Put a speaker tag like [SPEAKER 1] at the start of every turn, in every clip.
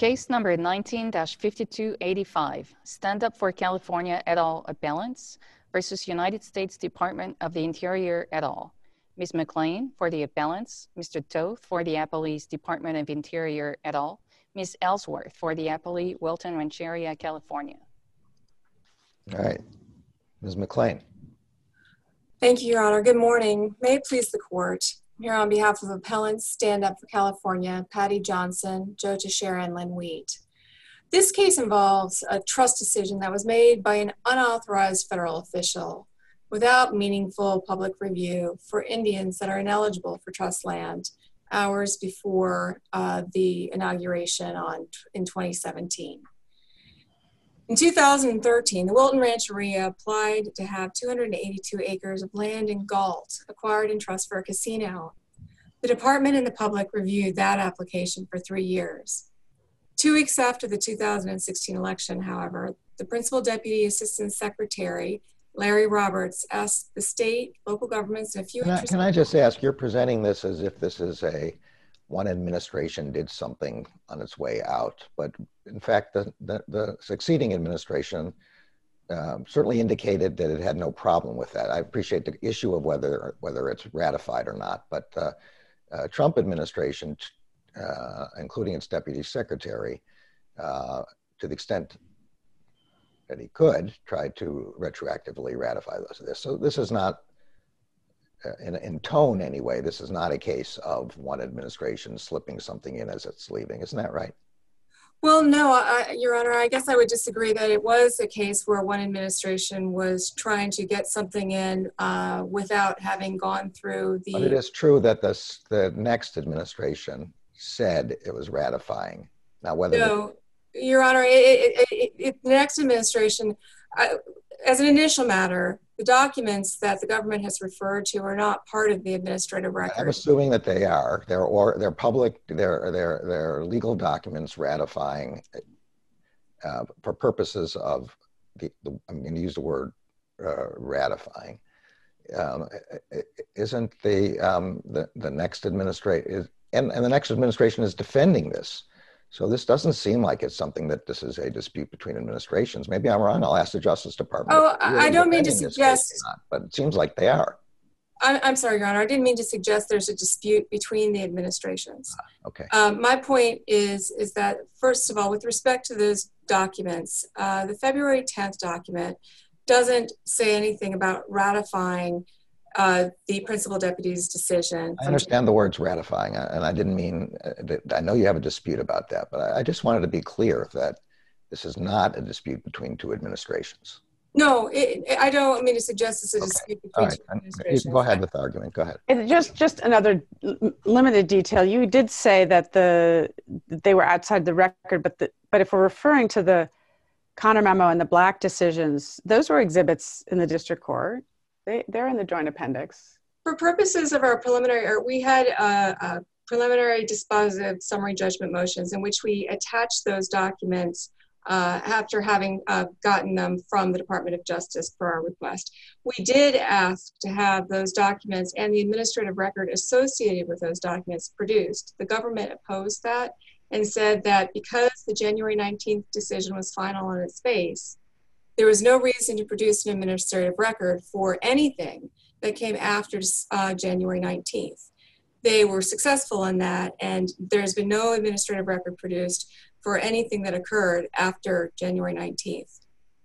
[SPEAKER 1] Case number 19-5285, Stand Up for California et al. Appellants versus United States Department of the Interior et al. Ms. McLean for the appellants, Mr. Toth for the appellees Department of Interior et al., Ms. Ellsworth for the appellee Wilton Rancheria, California.
[SPEAKER 2] All right. Ms. McLean.
[SPEAKER 3] Thank you, Your Honor. Good morning. May it please the court. I'm here on behalf of appellants Stand Up for California, Patty Johnson, Joe Teixeira, and Lynn Wheat. This case involves a trust decision that was made by an unauthorized federal official without meaningful public review for Indians that are ineligible for trust land hours before the inauguration in 2017. In 2013, the Wilton Rancheria applied to have 282 acres of land in Galt acquired in trust for a casino. The department and the public reviewed that application for 3 years. 2 weeks after the 2016 election, however, the Principal Deputy Assistant Secretary, Larry Roberts, asked the state, local governments, and a few
[SPEAKER 2] Can I just ask, you're presenting this as if this is one administration did something on its way out, but in fact, the succeeding administration certainly indicated that it had no problem with that. I appreciate the issue of whether it's ratified or not, but Trump administration, including its deputy secretary, to the extent that he could, tried to retroactively ratify this. So this is not, in tone anyway, this is not a case of one administration slipping something in as it's leaving. Isn't that right?
[SPEAKER 3] Well, no, Your Honor, I guess I would disagree that it was a case where one administration was trying to get something in without having ggone through the...
[SPEAKER 2] But it is true that the next administration said it was ratifying. Now, whether...
[SPEAKER 3] No, Your Honor, the next administration, as an initial matter, the documents that the government has referred to are not part of the administrative record.
[SPEAKER 2] I'm assuming that they are. They're public. They're legal documents ratifying for purposes of I'm going to use the word ratifying. Isn't the next administration and the next administration is defending this? So this doesn't seem like it's something that this is a dispute between administrations. Maybe I'm wrong. I'll ask the Justice Department.
[SPEAKER 3] Oh, I don't mean to suggest...
[SPEAKER 2] But it seems like they are.
[SPEAKER 3] I'm sorry, Your Honor. I didn't mean to suggest there's a dispute between the administrations.
[SPEAKER 2] Okay.
[SPEAKER 3] My point is that, first of all, with respect to those documents, the February 10th document doesn't say anything about ratifying the principal deputy's decision.
[SPEAKER 2] I understand the words ratifying, and I didn't mean that. I know you have a dispute about that, but I just wanted to be clear that this is not a dispute between two administrations.
[SPEAKER 3] No, I don't mean to suggest this is a dispute between two administrations.
[SPEAKER 2] You can go ahead with the argument. Go ahead.
[SPEAKER 4] And just another limited detail. You did say that they were outside the record, but if we're referring to the Connor memo and the Black decisions, those were exhibits in the district court. They're in the joint appendix. For
[SPEAKER 3] purposes of our preliminary, we had preliminary dispositive summary judgment motions in which we attached those documents after having gotten them from the Department of Justice per our request. We did ask to have those documents and the administrative record associated with those documents produced. The government opposed that and said that because the January 19th decision was final on its face, there was no reason to produce an administrative record for anything that came after January 19th. They were successful in that, and there's been no administrative record produced for anything that occurred after January 19th.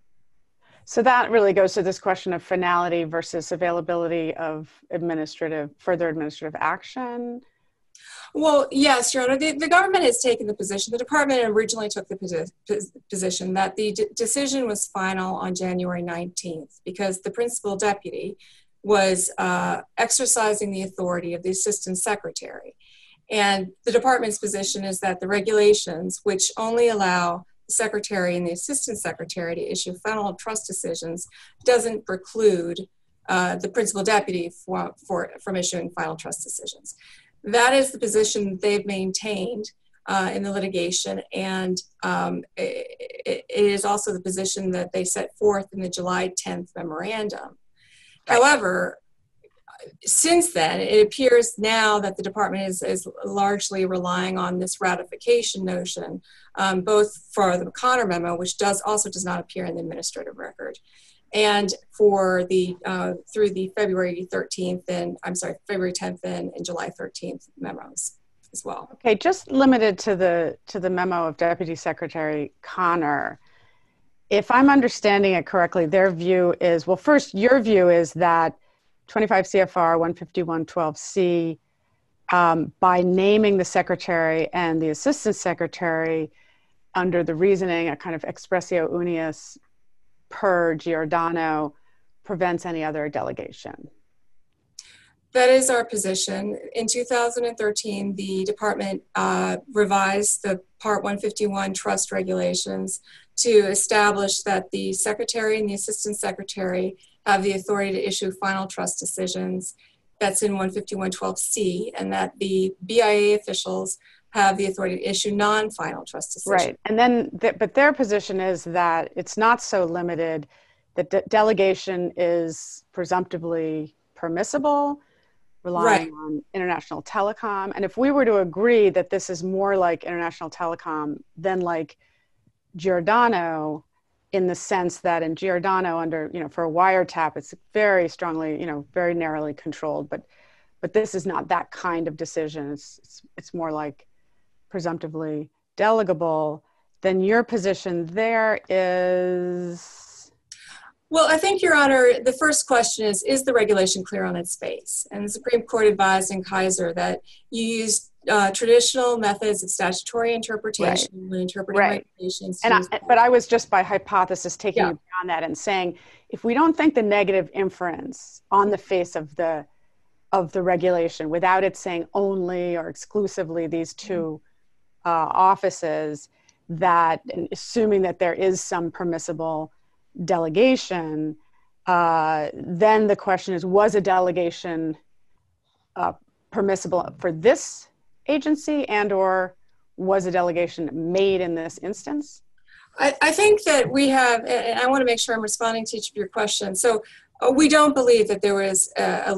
[SPEAKER 4] So that really goes to this question of finality versus availability of further administrative action.
[SPEAKER 3] Well, yes, Your Honor, the government has taken the position, the department originally took the position that the decision was final on January 19th because the principal deputy was exercising the authority of the assistant secretary. And the department's position is that the regulations, which only allow the secretary and the assistant secretary to issue final trust decisions, doesn't preclude the principal deputy from issuing final trust decisions. That is the position they've maintained in the litigation, and it is also the position that they set forth in the July 10th memorandum. However, since then, it appears now that the department is largely relying on this ratification notion, both for the Connor memo, which does not appear in the administrative record, and for the through the February 10th and July 13th memos as well.
[SPEAKER 4] Okay, just limited to the memo of Deputy Secretary Connor. If I'm understanding it correctly, their view is, well, first, your view is that 25 CFR 151.12c, by naming the secretary and the assistant secretary under the reasoning, a kind of expressio unius per Giordano, prevents any other delegation.
[SPEAKER 3] That is our position. In 2013, the department revised the Part 151 trust regulations to establish that the secretary and the assistant secretary have the authority to issue final trust decisions. That's in 151.12c, and that the BIA officials have the authority to issue non-final trust decisions.
[SPEAKER 4] Right, and then, but their position is that it's not so limited, that delegation is presumptively permissible, relying on international telecom. And if we were to agree that this is more like international telecom than like Giordano, in the sense that in Giordano, under, for a wiretap, it's very strongly, very narrowly controlled, but this is not that kind of decision. It's more like presumptively delegable. Then your position there is?
[SPEAKER 3] Well, I think, Your Honor, the first question is the regulation clear on its face? And the Supreme Court advised in Kaiser that you use traditional methods of statutory interpretation when interpreting regulations.
[SPEAKER 4] But I was just by hypothesis taking you beyond that and saying, if we don't think the negative inference on the face of the regulation, without it saying only or exclusively these two offices, that, and assuming that there is some permissible delegation, then the question is, was a delegation permissible for this agency, and or was a delegation made in this instance?
[SPEAKER 3] I think that we have, and I want to make sure I'm responding to each of your questions. So we don't believe that there was a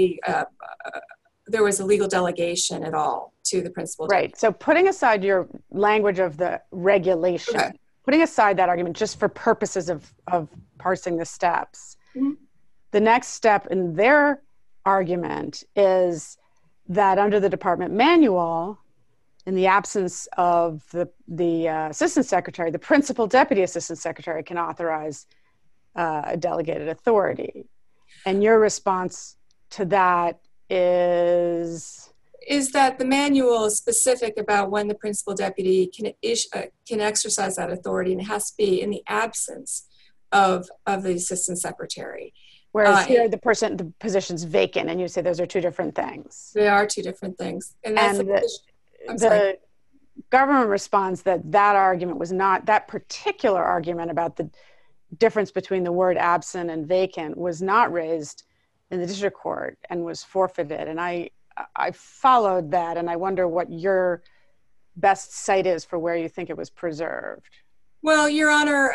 [SPEAKER 3] legal delegation at all to the principal.
[SPEAKER 4] Right. So putting aside your language of the regulation, putting aside that argument just for purposes of parsing the steps, the next step in their argument is that under the department manual, in the absence of the assistant secretary, the principal deputy assistant secretary can authorize a delegated authority. And your response to that is
[SPEAKER 3] that the manual is specific about when the principal deputy can exercise that authority, and it has to be in the absence of the assistant secretary.
[SPEAKER 4] Whereas here, the position's vacant, and you say those are two different things.
[SPEAKER 3] They are two different things. And that's
[SPEAKER 4] the government responds that argument was not, that particular argument about the difference between the word absent and vacant was not raised in the district court and was forfeited. And I followed that, and I wonder what your best site is for where you think it was preserved.
[SPEAKER 3] Well, Your Honor,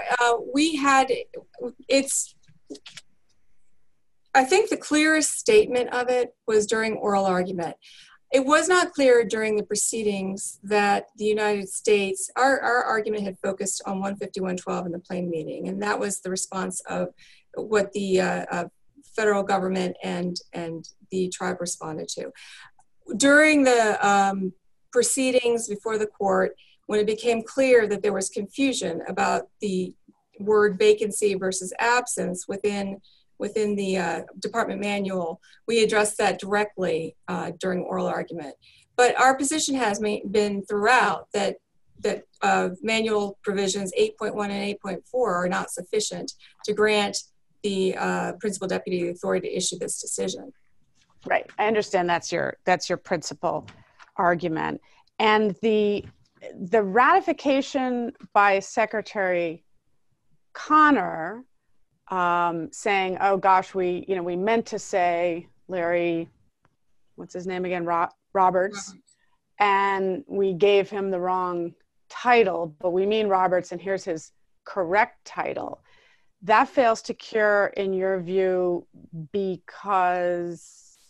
[SPEAKER 3] I think the clearest statement of it was during oral argument. It was not clear during the proceedings that the United States, our argument had focused on 151.12 in the plain meaning, and that was the response of what the federal government and the tribe responded to. During the proceedings before the court, when it became clear that there was confusion about the word vacancy versus absence within the department manual, we addressed that directly during oral argument. But our position has been throughout that manual provisions 8.1 and 8.4 are not sufficient to grant the principal deputy the authority to issue this decision.
[SPEAKER 4] Right, I understand that's your principal argument. And the ratification by Secretary Connor, saying, "Oh gosh, we meant to say Larry, what's his name again, Roberts, and we gave him the wrong title, but we mean Roberts, and here's his correct title." That fails to cure, in your view, because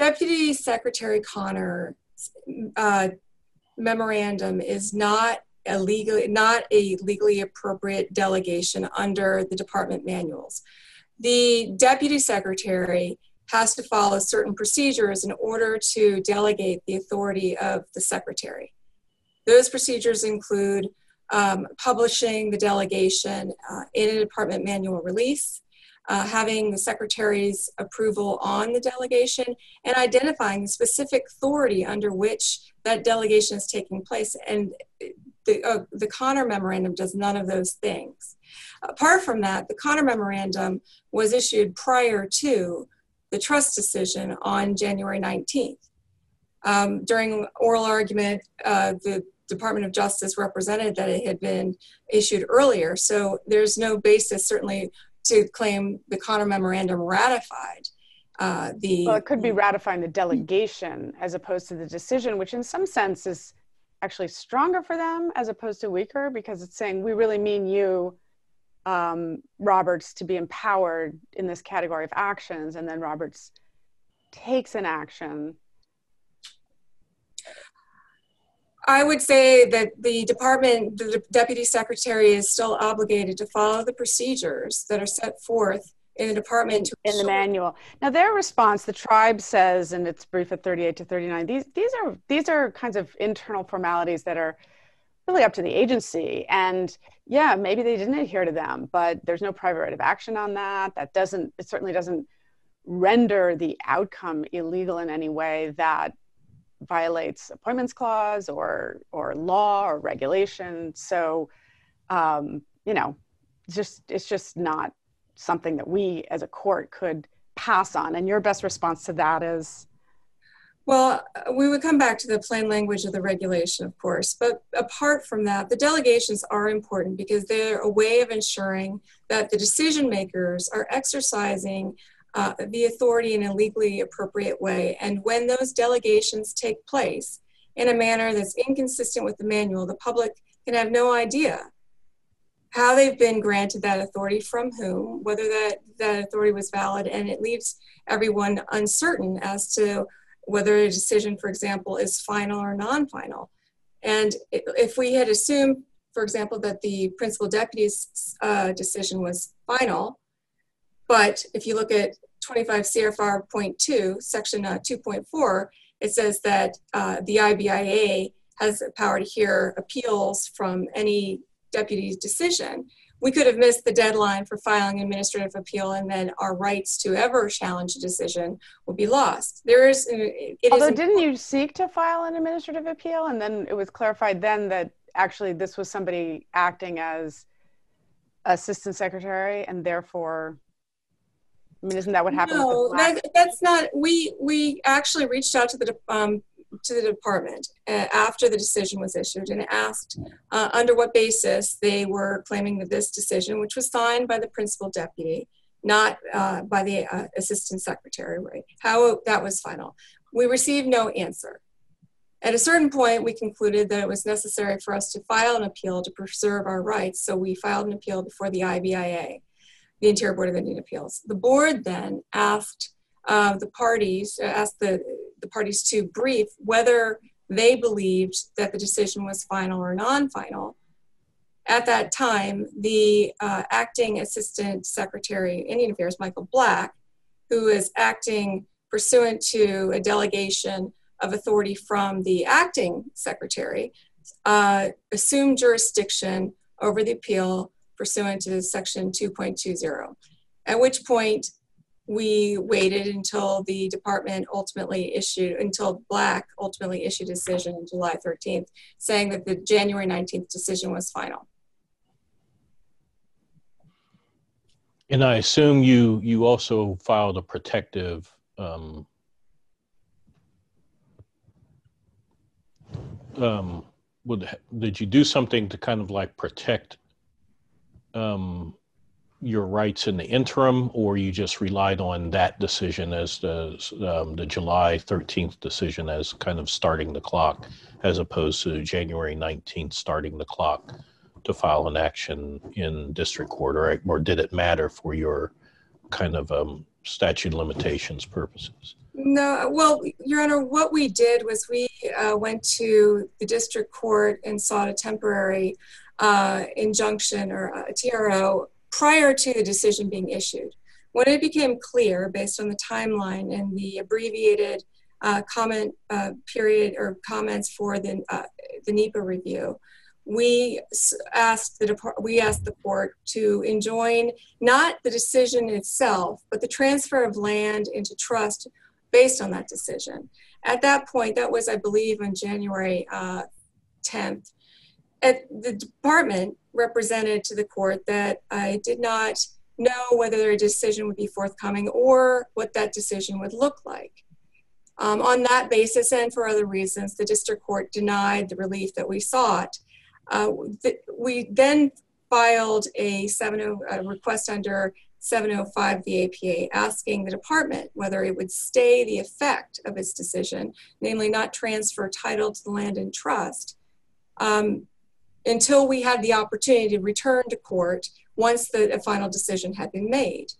[SPEAKER 3] Deputy Secretary Connor's memorandum is not a legally appropriate delegation under the department manuals. The Deputy Secretary has to follow certain procedures in order to delegate the authority of the Secretary. Those procedures include publishing the delegation in a department manual release, having the Secretary's approval on the delegation, and identifying the specific authority under which that delegation is taking place. And the Connor Memorandum does none of those things. Apart from that, the Connor Memorandum was issued prior to the trust decision on January 19th. During oral argument, the Department of Justice represented that it had been issued earlier, so there's no basis certainly to claim the Connor Memorandum ratified.
[SPEAKER 4] Well, it could be ratifying the delegation as opposed to the decision, which in some sense is actually stronger for them as opposed to weaker, because it's saying we really mean you, Roberts, to be empowered in this category of actions, and then Roberts takes an action.
[SPEAKER 3] I would say that the Deputy Secretary is still obligated to follow the procedures that are set forth in the department.
[SPEAKER 4] In the manual. Now their response, the tribe says in its brief at 38 to 39, these are kinds of internal formalities that are really up to the agency. And yeah, maybe they didn't adhere to them, but there's no private right of action on that. It certainly doesn't render the outcome illegal in any way that violates appointments clause or law or regulation. So, it's just not something that we as a court could pass on. And your best response to that is?
[SPEAKER 3] Well, we would come back to the plain language of the regulation, of course. But apart from that, the delegations are important because they're a way of ensuring that the decision makers are exercising the authority in a legally appropriate way. And when those delegations take place in a manner that's inconsistent with the manual, the public can have no idea how they've been granted that authority, from whom, whether that authority was valid, and it leaves everyone uncertain as to whether a decision, for example, is final or non-final. And if we had assumed, for example, that the principal deputy's decision was final, but if you look at 25 CFR 0.2, section 2.4, it says that the IBIA has the power to hear appeals from any deputy's decision. We could have missed the deadline for filing an administrative appeal, and then our rights to ever challenge a decision would be lost.
[SPEAKER 4] Although didn't you seek to file an administrative appeal, and then it was clarified then that actually this was somebody acting as assistant secretary, and therefore, I mean, isn't that what happened?
[SPEAKER 3] No, that's not. We actually reached out to the department after the decision was issued and asked under what basis they were claiming that this decision, which was signed by the principal deputy, not by the assistant secretary, right, how that was final. We received no answer. At a certain point, we concluded that it was necessary for us to file an appeal to preserve our rights, so we filed an appeal before the IBIA, the Interior Board of Indian Appeals. The board then asked the parties to brief whether they believed that the decision was final or non-final. At that time, the acting assistant secretary, Indian Affairs, Michael Black, who is acting pursuant to a delegation of authority from the acting secretary, assumed jurisdiction over the appeal pursuant to section 2.20, at which point we waited until the department until Black ultimately issued a decision on July 13th, saying that the January 19th decision was final.
[SPEAKER 5] And I assume you also filed a protective did you do something to kind of like protect your rights in the interim, or you just relied on that decision as the July 13th decision as kind of starting the clock, as opposed to January 19th starting the clock to file an action in district court, or did it matter for your kind of statute of limitations purposes?
[SPEAKER 3] No, well, Your Honor, what we did was we went to the district court and sought a temporary injunction or a TRO prior to the decision being issued. When it became clear, based on the timeline and the abbreviated comment period or comments for the NEPA review, we asked the court to enjoin not the decision itself, but the transfer of land into trust based on that decision. At that point, that was, I believe, on January 10th, the department represented to the court that I did not know whether their decision would be forthcoming or what that decision would look like. On that basis and for other reasons, the district court denied the relief that we sought. We then filed a request under 705 of the APA, asking the department whether it would stay the effect of its decision, namely not transfer title to the land in trust, until we had the opportunity to return to court once a final decision had been made.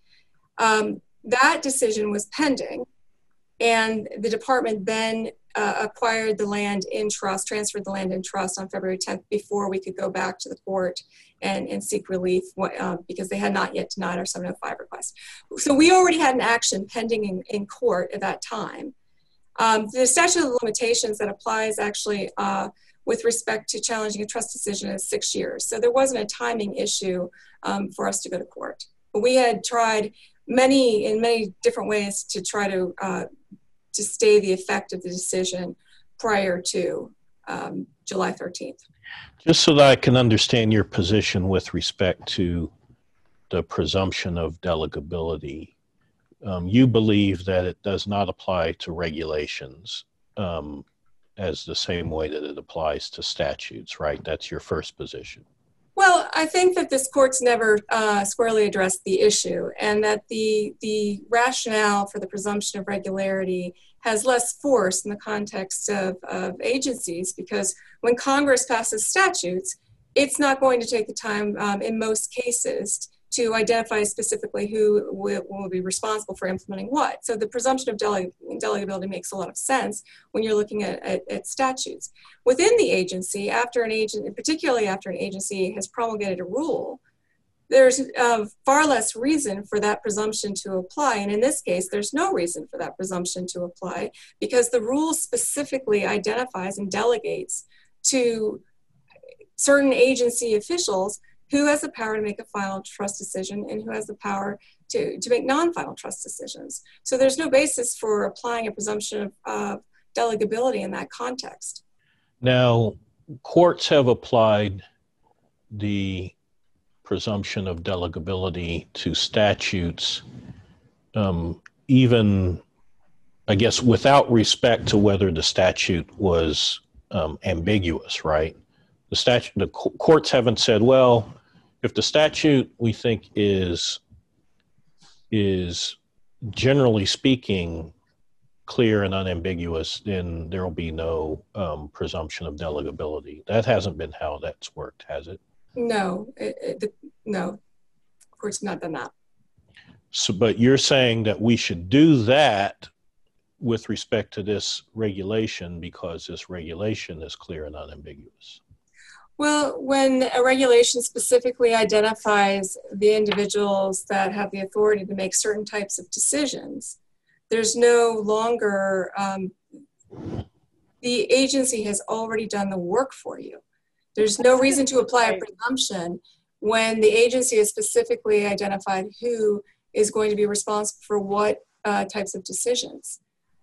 [SPEAKER 3] That decision was pending, and the department then acquired the land in trust, transferred the land in trust on February 10th before we could go back to the court and seek relief because they had not yet denied our 705 request. So we already had an action pending in court at that time. The statute of limitations that applies actually with respect to challenging a trust decision is 6 years. So there wasn't a timing issue for us to go to court. But we had tried in many different ways to try to stay the effect of the decision prior to July 13th.
[SPEAKER 5] Just so that I can understand your position with respect to the presumption of delegability, you believe that it does not apply to regulations as the same way that it applies to statutes, right? That's your first position.
[SPEAKER 3] Well, I think that this court's never squarely addressed the issue, and that the rationale for the presumption of regularity has less force in the context of agencies, because when Congress passes statutes, it's not going to take the time in most cases to identify specifically who will be responsible for implementing what. So the presumption of delegability makes a lot of sense when you're looking at statutes. Within the agency, particularly after an agency has promulgated a rule, there's far less reason for that presumption to apply. And in this case, there's no reason for that presumption to apply because the rule specifically identifies and delegates to certain agency officials who has the power to make a final trust decision and who has the power to make non-final trust decisions. So there's no basis for applying a presumption of delegability in that context.
[SPEAKER 5] Now, courts have applied the presumption of delegability to statutes, even, I guess, without respect to whether the statute was ambiguous, right? The courts haven't said, well, if the statute we think is generally speaking clear and unambiguous, then there will be no presumption of delegability. That hasn't been how that's worked, has it?
[SPEAKER 3] No, no, courts have not done that.
[SPEAKER 5] So, but you're saying that we should do that with respect to this regulation because this regulation is clear and unambiguous.
[SPEAKER 3] Well, when a regulation specifically identifies the individuals that have the authority to make certain types of decisions, there's no longer, the agency has already done the work for you. There's no reason to apply a presumption when the agency has specifically identified who is going to be responsible for what types of decisions.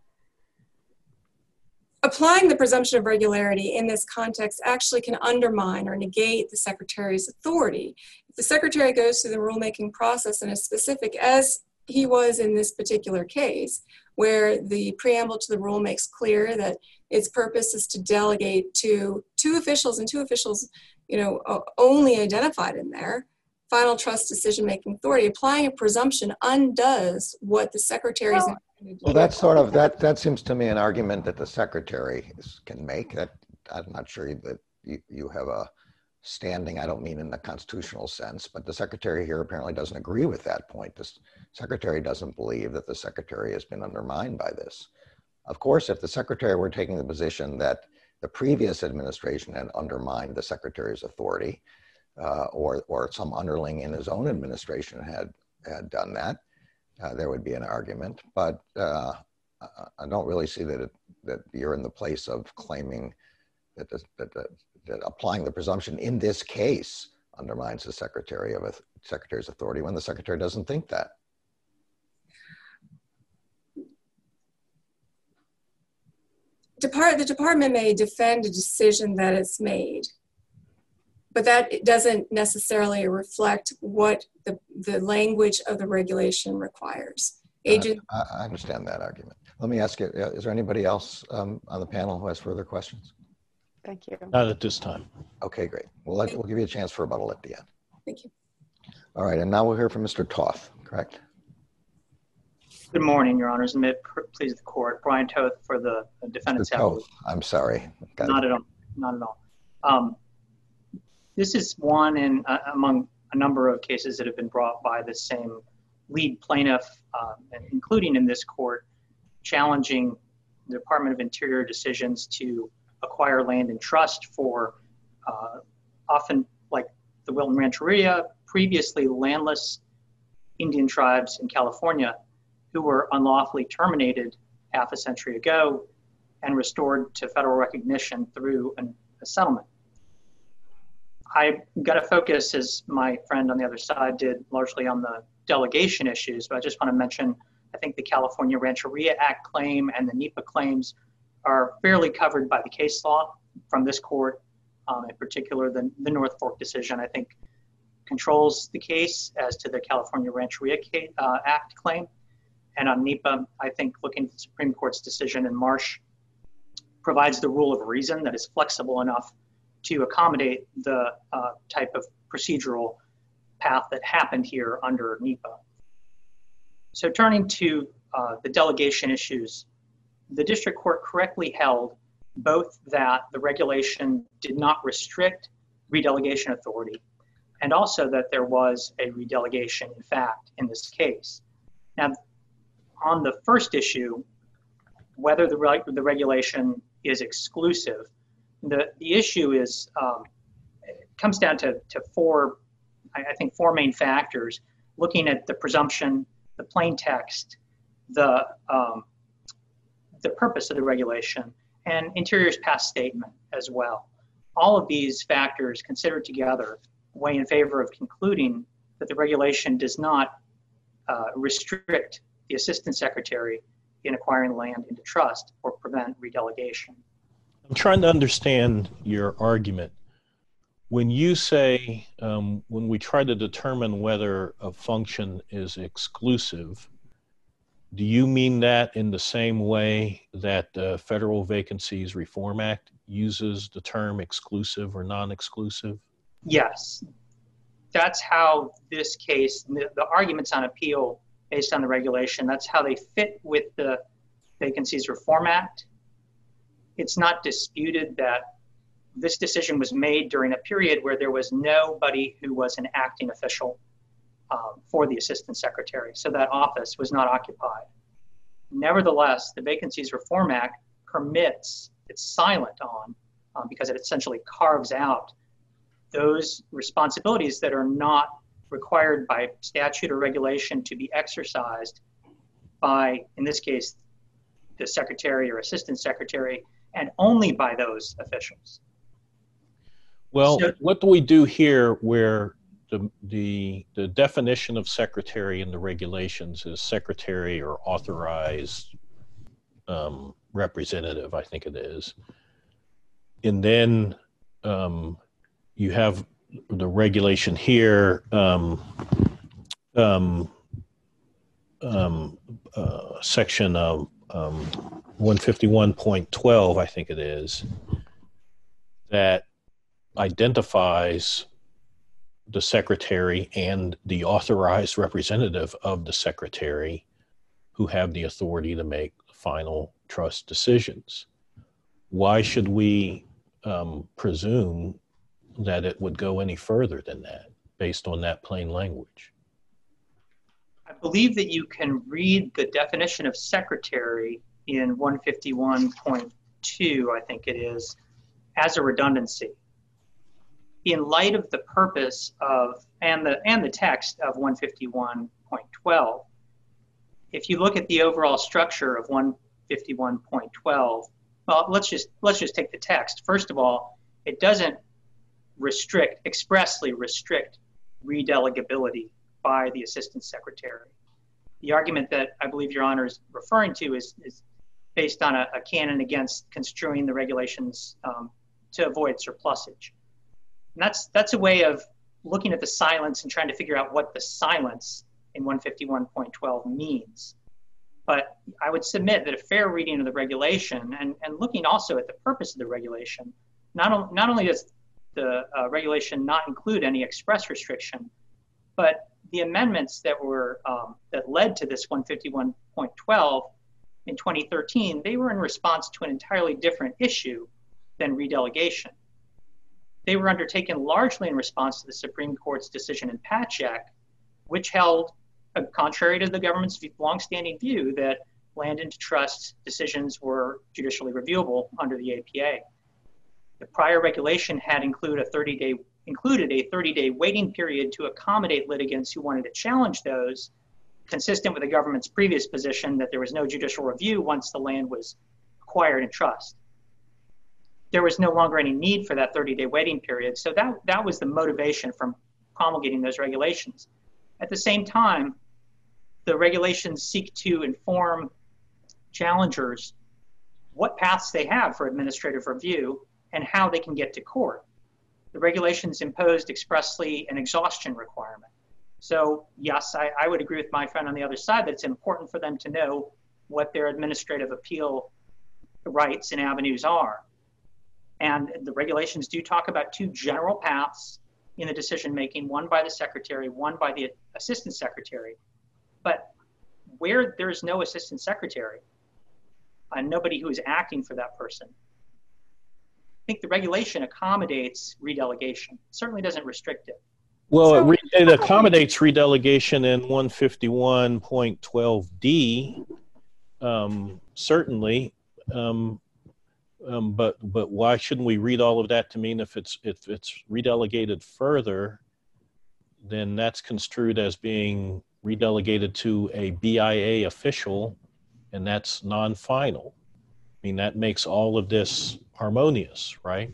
[SPEAKER 3] Applying the presumption of regularity in this context actually can undermine or negate the Secretary's authority. If the Secretary goes through the rulemaking process and is specific, as he was in this particular case, where the preamble to the rule makes clear that its purpose is to delegate to two officials and two officials, only identified in there, final trust decision-making authority, applying a presumption undoes what the Secretary's
[SPEAKER 2] well, that's sort of, that seems to me an argument that the Secretary can make. That I'm not sure that you have a standing, I don't mean in the constitutional sense, but the Secretary here apparently doesn't agree with that point. The Secretary doesn't believe that the Secretary has been undermined by this. Of course, if the Secretary were taking the position that the previous administration had undermined the Secretary's authority, or some underling in his own administration had done that, there would be an argument. But I don't really see that you're in the place of claiming that applying the presumption in this case undermines the Secretary's authority when the Secretary doesn't think that.
[SPEAKER 3] The department may defend a decision that it's made, but that doesn't necessarily reflect what the language of the regulation requires.
[SPEAKER 2] I understand that argument. Let me ask you, is there anybody else on the panel who has further questions?
[SPEAKER 4] Thank you.
[SPEAKER 5] Not at this time.
[SPEAKER 2] Okay, great. We'll give you a chance for rebuttal at the end.
[SPEAKER 3] Thank you.
[SPEAKER 2] All right, and now we'll hear from Mr. Toth, correct?
[SPEAKER 6] Good morning, Your Honors, and may it please the Court. Brian Toth for the defendant's
[SPEAKER 2] Toth, I'm sorry.
[SPEAKER 6] Not at all. Not at all. This is one among a number of cases that have been brought by the same lead plaintiff, including in this court, challenging the Department of Interior decisions to acquire land in trust for often, like the Wilton Rancheria, previously landless Indian tribes in California who were unlawfully terminated half a century ago and restored to federal recognition through a settlement. I got to focus, as my friend on the other side did, largely on the delegation issues, but I just want to mention, I think the California Rancheria Act claim and the NEPA claims are fairly covered by the case law from this court. In particular, the North Fork decision, I think, controls the case as to the California Rancheria Act claim. And on NEPA, I think looking at the Supreme Court's decision in Marsh provides the rule of reason that is flexible enough to accommodate the type of procedural path that happened here under NEPA. So turning to the delegation issues, the district court correctly held both that the regulation did not restrict redelegation authority and also that there was a redelegation, in fact, in this case. Now, on the first issue, whether the regulation is exclusive, the issue is it comes down to four main factors: looking at the presumption, the plain text, the purpose of the regulation, and Interior's past statement as well. All of these factors considered together weigh in favor of concluding that the regulation does not restrict the Assistant Secretary in acquiring land into trust or prevent redelegation.
[SPEAKER 5] I'm trying to understand your argument. When you say, when we try to determine whether a function is exclusive, do you mean that in the same way that the Federal Vacancies Reform Act uses the term exclusive or non-exclusive?
[SPEAKER 6] Yes. That's how this case, the arguments on appeal based on the regulation, that's how they fit with the Vacancies Reform Act. It's not disputed that this decision was made during a period where there was nobody who was an acting official for the Assistant Secretary, so that office was not occupied. Nevertheless, the Vacancies Reform Act permits, it's silent on, because it essentially carves out those responsibilities that are not required by statute or regulation to be exercised by, in this case, the Secretary or Assistant Secretary, and only by those officials.
[SPEAKER 5] Well, so, what do we do here where the definition of secretary in the regulations is secretary or authorized representative, I think it is. And then you have the regulation here, section of 151.12, I think it is, that identifies the secretary and the authorized representative of the secretary who have the authority to make final trust decisions. Why should we presume that it would go any further than that based on that plain language?
[SPEAKER 6] I believe that you can read the definition of secretary in 151.2, I think it is, as a redundancy. In light of the purpose of, and the text of 151.12, if you look at the overall structure of 151.12, well, let's just take the text. First of all, it doesn't expressly restrict redelegability by the assistant secretary. The argument that I believe Your Honor is referring to is based on a canon against construing the regulations to avoid surplusage. And that's a way of looking at the silence and trying to figure out what the silence in 151.12 means. But I would submit that a fair reading of the regulation and looking also at the purpose of the regulation, not only does the regulation not include any express restriction, but the amendments that were that led to this 151.12 in 2013, they were in response to an entirely different issue than redelegation. They were undertaken largely in response to the Supreme Court's decision in Patchak, which held, contrary to the government's longstanding view, that land into trust decisions were judicially reviewable under the APA. The prior regulation had included a 30-day waiting period to accommodate litigants who wanted to challenge those, consistent with the government's previous position that there was no judicial review once the land was acquired in trust. There was no longer any need for that 30-day waiting period, so that was the motivation from promulgating those regulations. At the same time, the regulations seek to inform challengers what paths they have for administrative review and how they can get to court. The regulations imposed expressly an exhaustion requirement. So yes, I would agree with my friend on the other side that it's important for them to know what their administrative appeal rights and avenues are. And the regulations do talk about two general paths in the decision-making, one by the secretary, one by the assistant secretary. But where there's no assistant secretary and nobody who is acting for that person, I think the regulation accommodates redelegation. It certainly doesn't restrict it.
[SPEAKER 5] Well, it accommodates redelegation in 151.12D, certainly. But why shouldn't we read all of that to mean if it's redelegated further, then that's construed as being redelegated to a BIA official, and that's non-final. I mean, that makes all of this harmonious, right?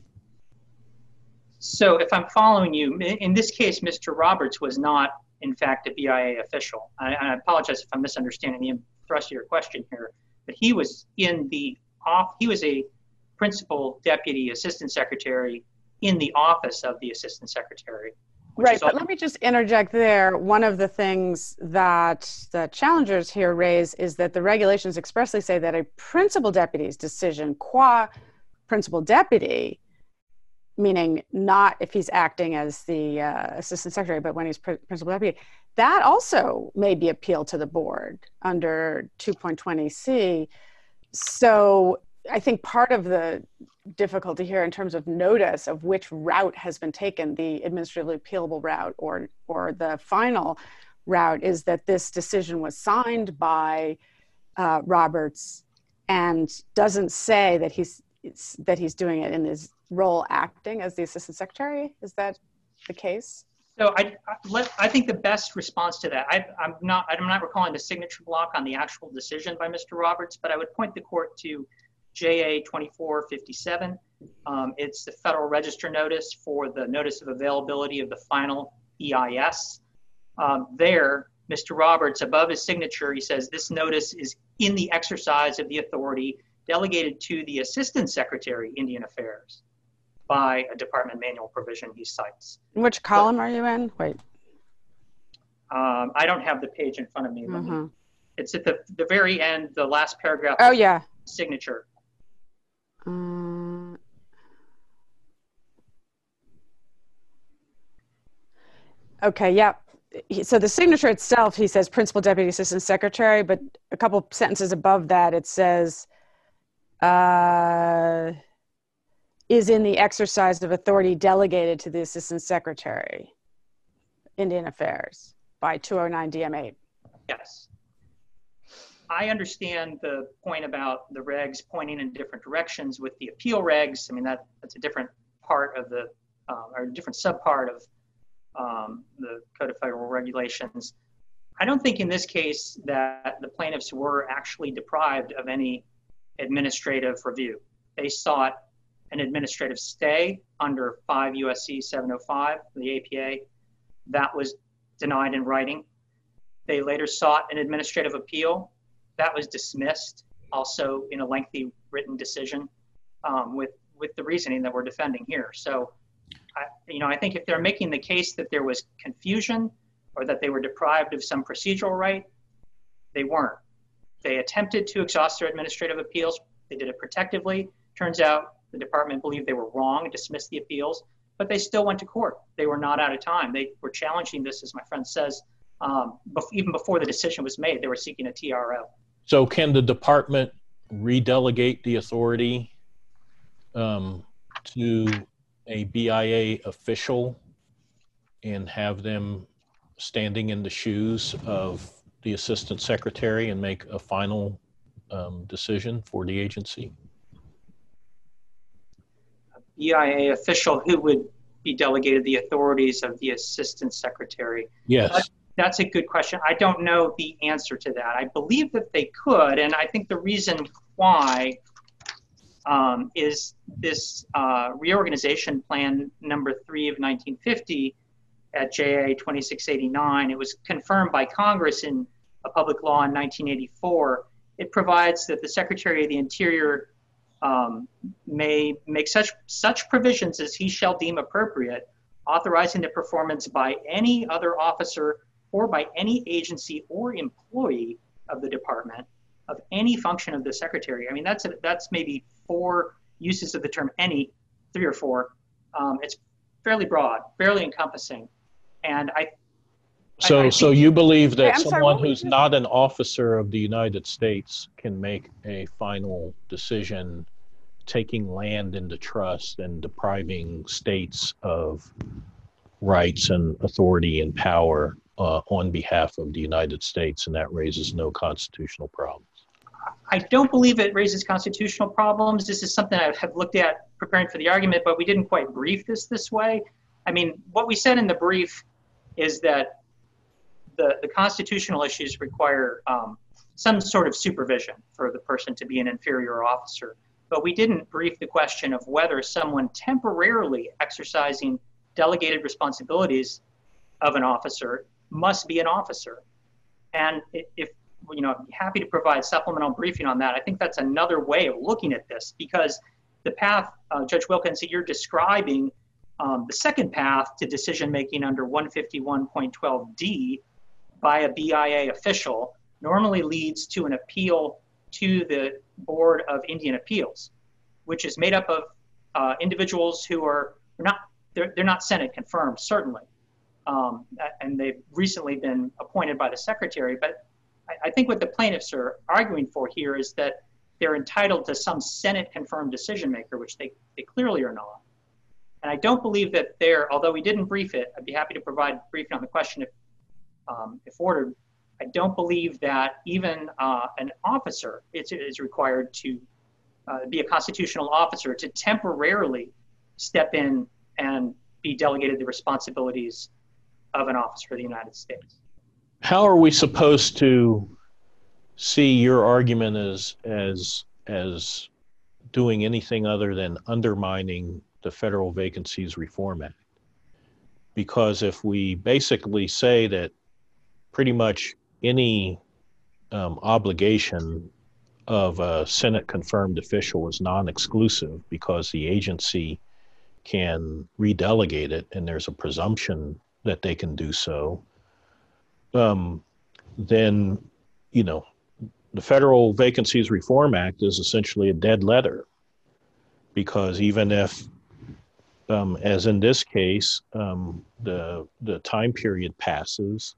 [SPEAKER 6] So if I'm following you, in this case, Mr. Roberts was not, in fact, a BIA official. I apologize if I'm misunderstanding the thrust of your question here, but he was he was a principal deputy assistant secretary in the office of the assistant secretary.
[SPEAKER 4] Right, but let me just interject there. One of the things that the challengers here raise is that the regulations expressly say that a principal deputy's decision qua principal deputy, meaning not if he's acting as the assistant secretary, but when he's principal deputy, that also may be appealed to the board under 2.20C. So I think part of the difficulty here in terms of notice of which route has been taken, the administratively appealable route or the final route, is that this decision was signed by Roberts and doesn't say that he's doing it in his role acting as the assistant secretary. Is that the case?
[SPEAKER 6] So I think the best response to that, I'm not recalling the signature block on the actual decision by Mr. Roberts, but I would point the court to JA 2457. It's the Federal Register notice for the notice of availability of the final EIS. There, Mr. Roberts, above his signature, he says this notice is in the exercise of the authority delegated to the Assistant Secretary, Indian Affairs, by a department manual provision he cites.
[SPEAKER 4] Which column are you in? Wait.
[SPEAKER 6] I don't have the page in front of me. It's at the very end, the last paragraph.
[SPEAKER 4] Oh, yeah.
[SPEAKER 6] Signature.
[SPEAKER 4] Okay, yeah. So the signature itself, he says principal deputy assistant secretary, but a couple sentences above that, it says, is in the exercise of authority delegated to the assistant secretary, Indian Affairs, by 209 DM8.
[SPEAKER 6] Yes. I understand the point about the regs pointing in different directions with the appeal regs. I mean, that's a different part of the, or a different subpart of the Code of Federal Regulations. I don't think in this case that the plaintiffs were actually deprived of any administrative review. They sought an administrative stay under 5 U.S.C. 705, the APA. That was denied in writing. They later sought an administrative appeal. That was dismissed, also in a lengthy written decision with the reasoning that we're defending here. So, I think if they're making the case that there was confusion or that they were deprived of some procedural right, they weren't. They attempted to exhaust their administrative appeals. They did it protectively. Turns out the department believed they were wrong and dismissed the appeals, but they still went to court. They were not out of time. They were challenging this, as my friend says, even before the decision was made. They were seeking a TRO.
[SPEAKER 5] So can the department redelegate the authority to a BIA official and have them standing in the shoes of the assistant secretary and make a final decision for the agency?
[SPEAKER 6] A BIA official who would be delegated the authorities of the assistant secretary?
[SPEAKER 5] Yes.
[SPEAKER 6] That's a good question. I don't know the answer to that. I believe that they could, and I think the reason why is this reorganization plan number 3 of 1950 at JA 2689. It was confirmed by Congress in a public law in 1984. It provides that the Secretary of the Interior may make such provisions as he shall deem appropriate, authorizing the performance by any other officer or by any agency or employee of the department of any function of the secretary. I mean, that's maybe 4 uses of the term any, 3 or 4. It's fairly broad, fairly encompassing. And
[SPEAKER 5] So you believe that
[SPEAKER 4] I'm sorry,
[SPEAKER 5] someone
[SPEAKER 4] what were
[SPEAKER 5] who's
[SPEAKER 4] you-
[SPEAKER 5] not an officer of the United States can make a final decision taking land into trust and depriving states of rights and authority and power on behalf of the United States, and that raises no constitutional problems?
[SPEAKER 6] I don't believe it raises constitutional problems. This is something I have looked at preparing for the argument, but we didn't quite brief this way. I mean, what we said in the brief is that the constitutional issues require some sort of supervision for the person to be an inferior officer. But we didn't brief the question of whether someone temporarily exercising delegated responsibilities of an officer must be an officer. And if I'd be happy to provide supplemental briefing on that. I think that's another way of looking at this, because the path, Judge Wilkins, that you're describing, the second path to decision-making under 151.12d by a BIA official normally leads to an appeal to the Board of Indian Appeals, which is made up of individuals who are they're not Senate confirmed, certainly. And they've recently been appointed by the Secretary. But I think what the plaintiffs are arguing for here is that they're entitled to some Senate confirmed decision maker, which they clearly are not. And I don't believe that although we didn't brief it, I'd be happy to provide a briefing on the question if ordered. I don't believe that even an officer is required to be a constitutional officer to temporarily step in and be delegated the responsibilities of an officer of the United States.
[SPEAKER 5] How are we supposed to see your argument as doing anything other than undermining the Federal Vacancies Reform Act? Because if we basically say that pretty much any obligation of a Senate confirmed official is non-exclusive because the agency can redelegate it and there's a presumption that they can do so, then, the Federal Vacancies Reform Act is essentially a dead letter, because even if, as in this case, the time period passes,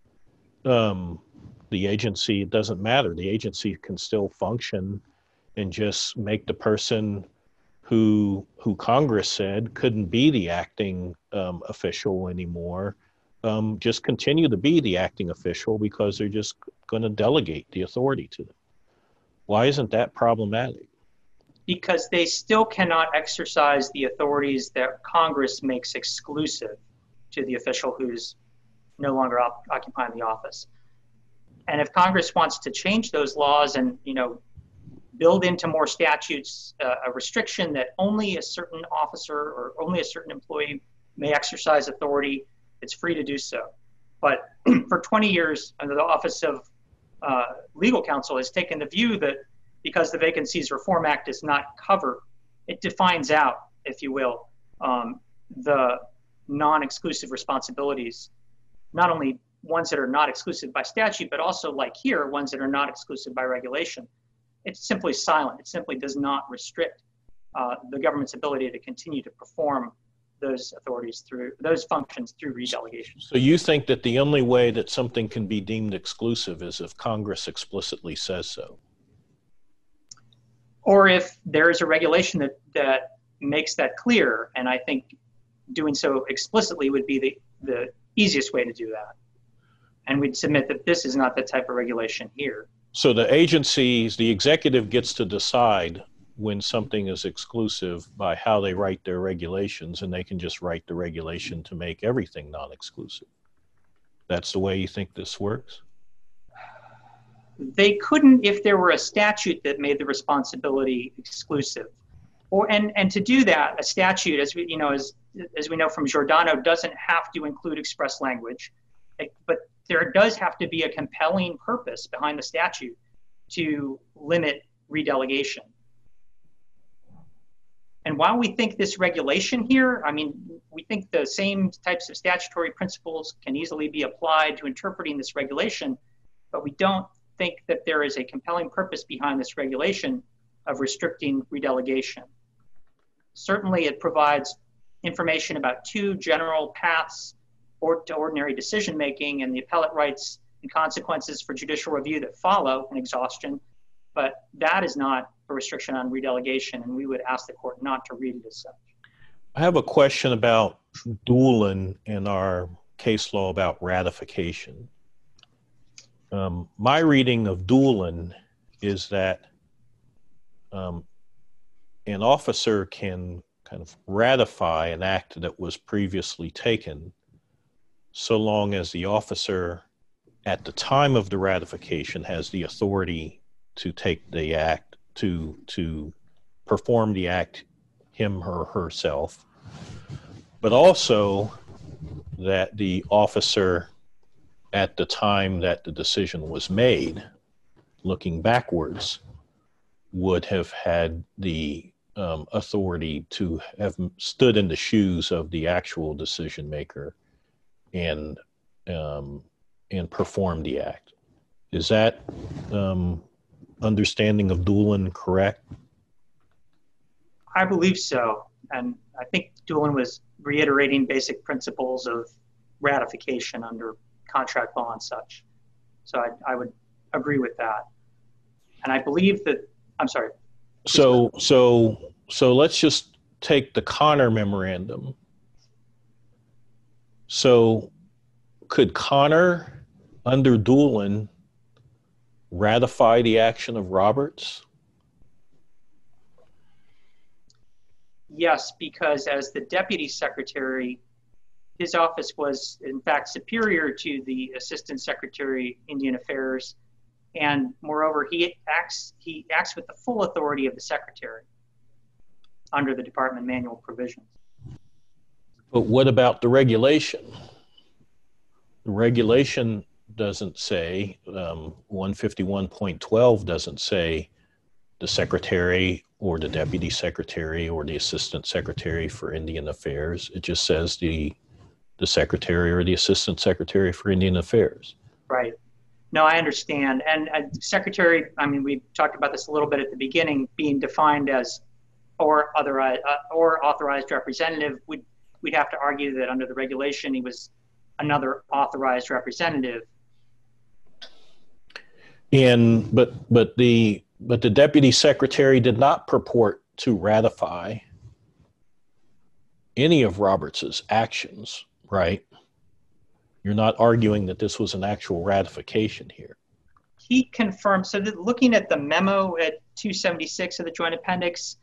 [SPEAKER 5] the agency, it doesn't matter. The agency can still function and just make the person who Congress said couldn't be the acting official anymore, just continue to be the acting official because they're just going to delegate the authority to them. Why isn't that problematic?
[SPEAKER 6] Because they still cannot exercise the authorities that Congress makes exclusive to the official who's no longer occupying the office. And if Congress wants to change those laws and, build into more statutes a restriction that only a certain officer or only a certain employee may exercise authority, it's free to do so. But for 20 years, under the Office of Legal Counsel has taken the view that because the Vacancies Reform Act does not cover, it defines out, if you will, the non-exclusive responsibilities, not only ones that are not exclusive by statute, but also like here, ones that are not exclusive by regulation. It's simply silent. It simply does not restrict the government's ability to continue to perform those authorities through those functions through redelegation.
[SPEAKER 5] So you think that the only way that something can be deemed exclusive is if Congress explicitly says so?
[SPEAKER 6] Or if there is a regulation that makes that clear, and I think doing so explicitly would be the easiest way to do that. And we'd submit that this is not the type of regulation here.
[SPEAKER 5] So the agencies, the executive gets to decide when something is exclusive by how they write their regulations, and they can just write the regulation to make everything non-exclusive. That's the way you think this works?
[SPEAKER 6] They couldn't if there were a statute that made the responsibility exclusive. And to do that, a statute, as we know from Giordano, doesn't have to include express language, but there does have to be a compelling purpose behind the statute to limit redelegation. And while we think this regulation here, we think the same types of statutory principles can easily be applied to interpreting this regulation, but we don't think that there is a compelling purpose behind this regulation of restricting redelegation. Certainly, it provides information about two general paths to ordinary decision-making and the appellate rights and consequences for judicial review that follow an exhaustion, but that is not a restriction on redelegation, and we would ask the court not to read it as such.
[SPEAKER 5] I have a question about Doolin and our case law about ratification. My reading of Doolin is that an officer can kind of ratify an act that was previously taken so long as the officer at the time of the ratification has the authority to take the act, to perform the act him or herself, but also that the officer at the time that the decision was made, looking backwards, would have had the authority to have stood in the shoes of the actual decision maker and perform the act. Is that understanding of Doolin correct?
[SPEAKER 6] I believe so. And I think Doolin was reiterating basic principles of ratification under contract law and such. So I would agree with that. And I believe that, I'm sorry.
[SPEAKER 5] So let's just take the Connor memorandum. So could Connor, under Doolin, ratify the action of Roberts?
[SPEAKER 6] Yes, because as the deputy secretary, his office was in fact superior to the assistant secretary, Indian Affairs, and moreover, he acts with the full authority of the secretary under the department manual provisions.
[SPEAKER 5] But what about the regulation? The regulation doesn't say, 151.12 doesn't say the secretary or the deputy secretary or the assistant secretary for Indian Affairs. It just says the secretary or the assistant secretary for Indian Affairs.
[SPEAKER 6] Right. No, I understand. And secretary, we talked about this a little bit at the beginning, being defined as or authorized representative. We'd have to argue that under the regulation, he was another authorized representative.
[SPEAKER 5] But the deputy secretary did not purport to ratify any of Roberts's actions, right? You're not arguing that this was an actual ratification here.
[SPEAKER 6] He confirmed, so that looking at the memo at 276 of the Joint Appendix,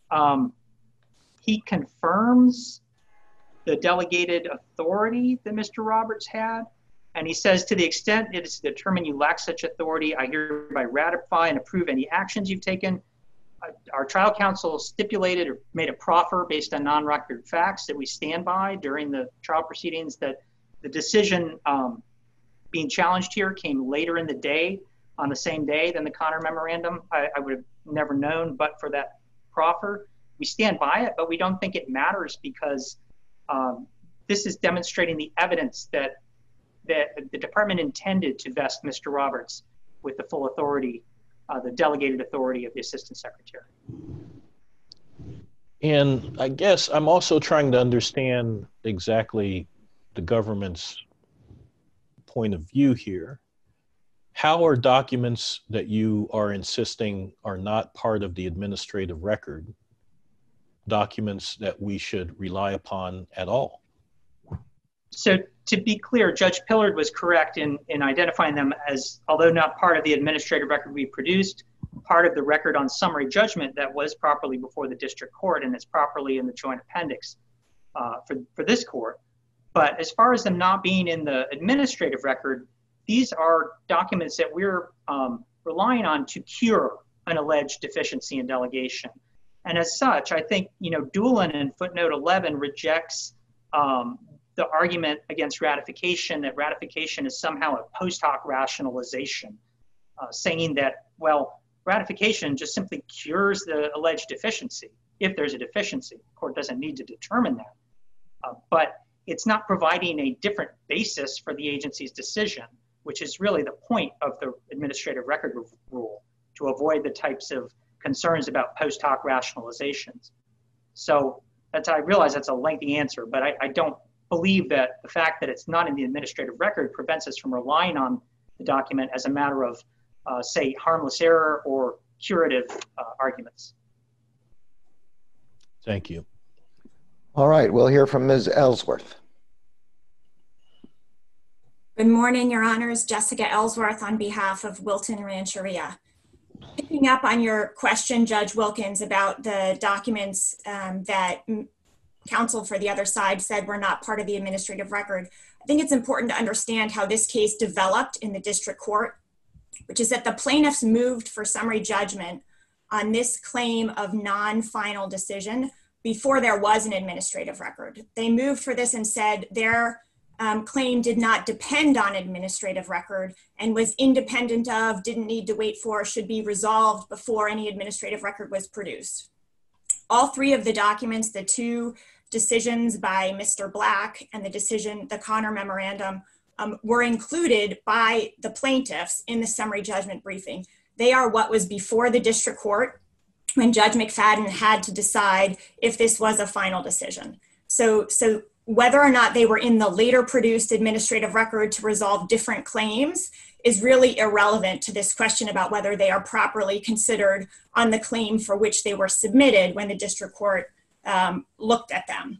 [SPEAKER 6] he confirms the delegated authority that Mr. Roberts had. And he says, to the extent it is determined you lack such authority, I hereby ratify and approve any actions you've taken. Our trial counsel stipulated or made a proffer based on non-record facts that we stand by during the trial proceedings, that the decision being challenged here came later in the day, on the same day than the Connor memorandum. I would have never known but for that proffer. We stand by it, but we don't think it matters because this is demonstrating the evidence that the department intended to vest Mr. Roberts with the full authority, the delegated authority of the Assistant Secretary.
[SPEAKER 5] And I guess I'm also trying to understand exactly the government's point of view here. How are documents that you are insisting are not part of the administrative record documents that we should rely upon at all?
[SPEAKER 6] So to be clear, Judge Pillard was correct in identifying them as, although not part of the administrative record we produced, part of the record on summary judgment that was properly before the district court and is properly in the Joint Appendix for this court. But as far as them not being in the administrative record, these are documents that we're relying on to cure an alleged deficiency in delegation. And as such, I think, Doolin in footnote 11 rejects the argument against ratification, that ratification is somehow a post hoc rationalization, saying that, well, ratification just simply cures the alleged deficiency. If there's a deficiency, the court doesn't need to determine that. But it's not providing a different basis for the agency's decision, which is really the point of the administrative record rule, to avoid the types of concerns about post hoc rationalizations. So I realize that's a lengthy answer, but I don't believe that the fact that it's not in the administrative record prevents us from relying on the document as a matter of, say, harmless error or curative arguments.
[SPEAKER 5] Thank you.
[SPEAKER 2] All right, we'll hear from Ms. Ellsworth.
[SPEAKER 7] Good morning, Your Honors. Jessica Ellsworth on behalf of Wilton Rancheria. Picking up on your question, Judge Wilkins, about the documents that counsel for the other side said were not part of the administrative record, I think it's important to understand how this case developed in the district court, which is that the plaintiffs moved for summary judgment on this claim of non-final decision before there was an administrative record. They moved for this and said their claim did not depend on administrative record and was independent of, didn't need to wait for, should be resolved before any administrative record was produced. All three of the documents, the two decisions by Mr. Black and the Connor memorandum, were included by the plaintiffs in the summary judgment briefing. They are what was before the district court when Judge McFadden had to decide if this was a final decision. So whether or not they were in the later produced administrative record to resolve different claims is really irrelevant to this question about whether they are properly considered on the claim for which they were submitted when the district court looked at them.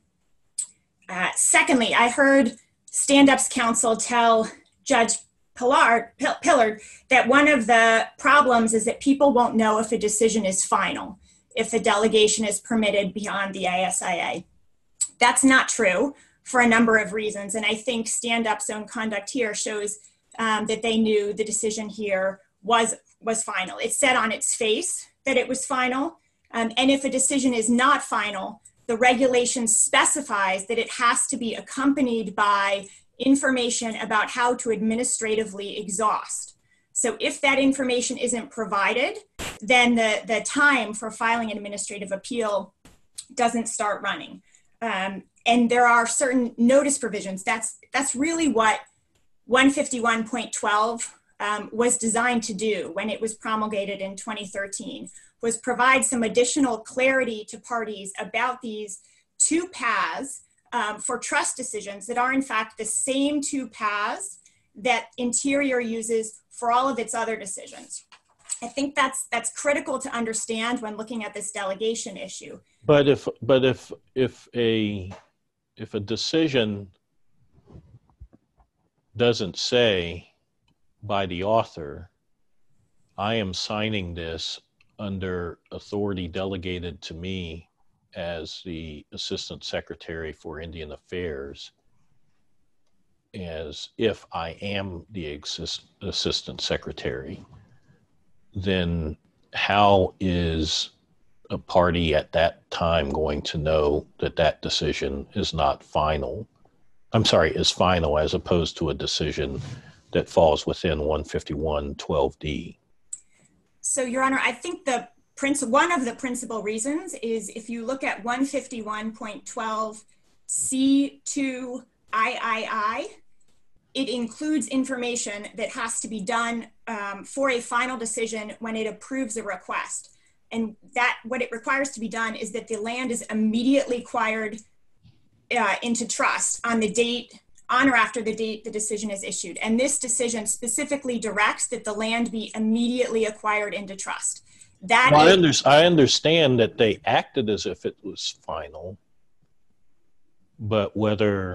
[SPEAKER 7] Secondly, I heard Stand-Up's counsel tell Judge Pillard that one of the problems is that people won't know if a decision is final, if the delegation is permitted beyond the ASIA. That's not true for a number of reasons, and I think Stand-Up's own conduct here shows that they knew the decision here was final. It said on its face that it was final, and if a decision is not final, the regulation specifies that it has to be accompanied by information about how to administratively exhaust. So if that information isn't provided, then the time for filing an administrative appeal doesn't start running. And there are certain notice provisions. That's really what 151.12 was designed to do when it was promulgated in 2013, was provide some additional clarity to parties about these two paths for trust decisions that are in fact the same two paths that Interior uses for all of its other decisions. I think that's critical to understand when looking at this delegation issue.
[SPEAKER 5] But if a decision doesn't say by the author, I am signing this under authority delegated to me as the Assistant Secretary for Indian Affairs, as if I am the Assistant Secretary, then how is a party at that time going to know that that decision is not final? I'm sorry, is final, as opposed to a decision that falls within 151.12d?
[SPEAKER 7] So, Your Honor, I think one of the principal reasons is if you look at 151.12 C2 III, it includes information that has to be done for a final decision when it approves a request. And that what it requires to be done is that the land is immediately acquired into trust on or after the date the decision is issued. And this decision specifically directs that the land be immediately acquired into trust.
[SPEAKER 5] I understand that they acted as if it was final, but whether,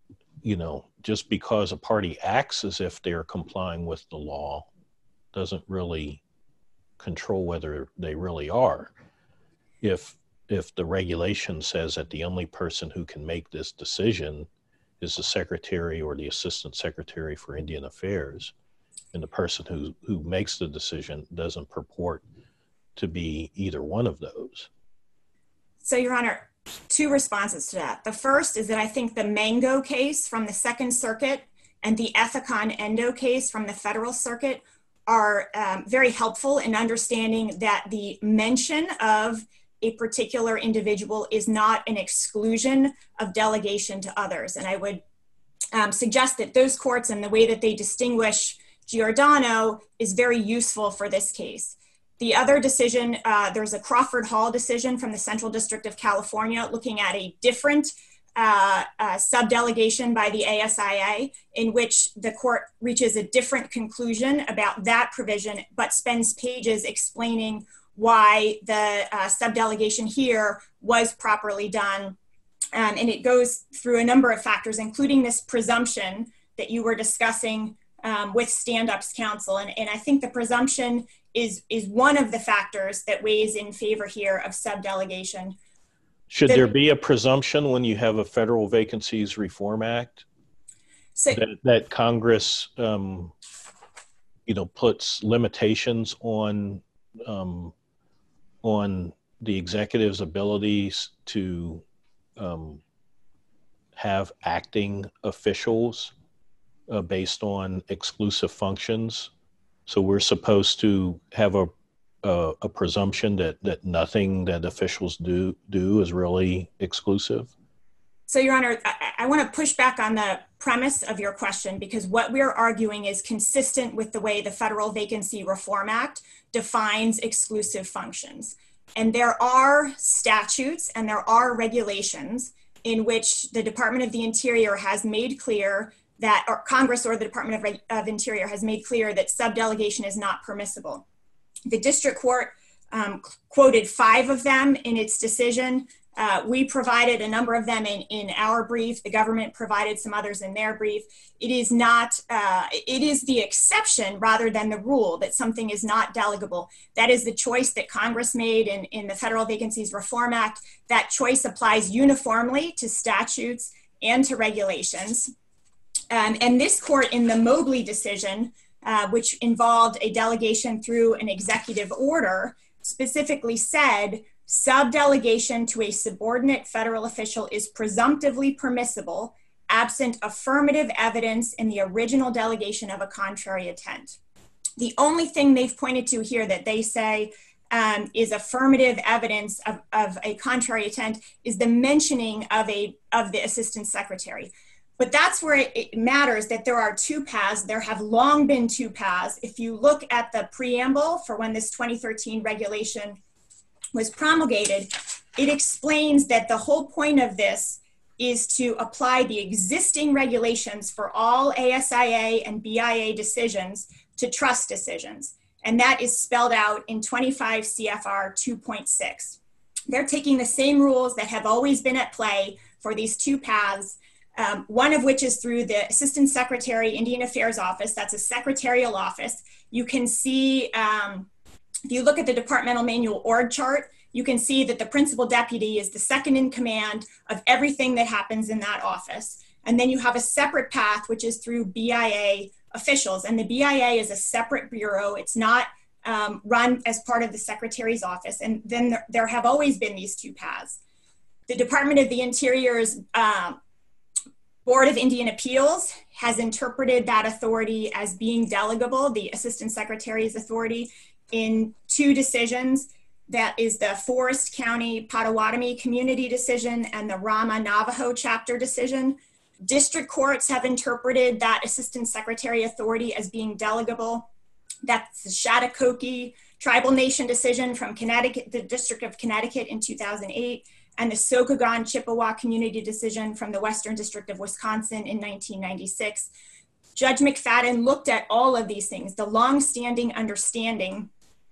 [SPEAKER 5] just because a party acts as if they're complying with the law doesn't really control whether they really are. If the regulation says that the only person who can make this decision is the Secretary or the Assistant Secretary for Indian Affairs, and the person who makes the decision doesn't purport to be either one of those.
[SPEAKER 7] So, Your Honor, two responses to that. The first is that I think the Mango case from the Second Circuit and the Ethicon Endo case from the Federal Circuit are very helpful in understanding that the mention of a particular individual is not an exclusion of delegation to others. And I would suggest that those courts and the way that they distinguish Giordano is very useful for this case. The other decision, there's a Crawford Hall decision from the Central District of California looking at a different subdelegation by the ASIA, in which the court reaches a different conclusion about that provision, but spends pages explaining why the subdelegation here was properly done. And it goes through a number of factors, including this presumption that you were discussing with Stand-Up's counsel. And I think the presumption is one of the factors that weighs in favor here of subdelegation.
[SPEAKER 5] Should there be a presumption when you have a Federal Vacancies Reform Act that Congress, puts limitations on the executive's abilities to have acting officials based on exclusive functions? So we're supposed to have a presumption that nothing that officials do is really exclusive?
[SPEAKER 7] So, Your Honor, I want to push back on the premise of your question, because what we're arguing is consistent with the way the Federal Vacancy Reform Act defines exclusive functions. And there are statutes and there are regulations in which the Department of the Interior has made clear that, or Congress or the Department of Interior has made clear that subdelegation is not permissible. The district court quoted 5 of them in its decision. We provided a number of them in our brief. The government provided some others in their brief. It is the exception rather than the rule that something is not delegable. That is the choice that Congress made in the Federal Vacancies Reform Act. That choice applies uniformly to statutes and to regulations. And this court in the Mobley decision, which involved a delegation through an executive order, specifically said subdelegation to a subordinate federal official is presumptively permissible absent affirmative evidence in the original delegation of a contrary intent. The only thing they've pointed to here that they say is affirmative evidence of a contrary intent is the mentioning of the assistant secretary. But that's where it matters that there are 2 paths. There have long been 2 paths. If you look at the preamble for when this 2013 regulation was promulgated, it explains that the whole point of this is to apply the existing regulations for all ASIA and BIA decisions to trust decisions. And that is spelled out in 25 CFR 2.6. They're taking the same rules that have always been at play for these 2 paths one of which is through the Assistant Secretary, Indian Affairs Office. That's a secretarial office. You can see, if you look at the departmental manual org chart, you can see that the principal deputy is the second in command of everything that happens in that office. And then you have a separate path, which is through BIA officials. And the BIA is a separate bureau. It's not run as part of the secretary's office. And then there have always been these two paths. The Department of the Interior's Board of Indian Appeals has interpreted that authority as being delegable, the Assistant Secretary's authority, in two decisions. That is the Forest County Potawatomi Community Decision and the Rama Navajo Chapter Decision. District courts have interpreted that Assistant Secretary authority as being delegable. That's the Chattahoochee Tribal Nation decision from Connecticut, the District of Connecticut in 2008, and the Sokogon Chippewa Community decision from the Western District of Wisconsin in 1996. Judge McFadden looked at all of these things, the longstanding understanding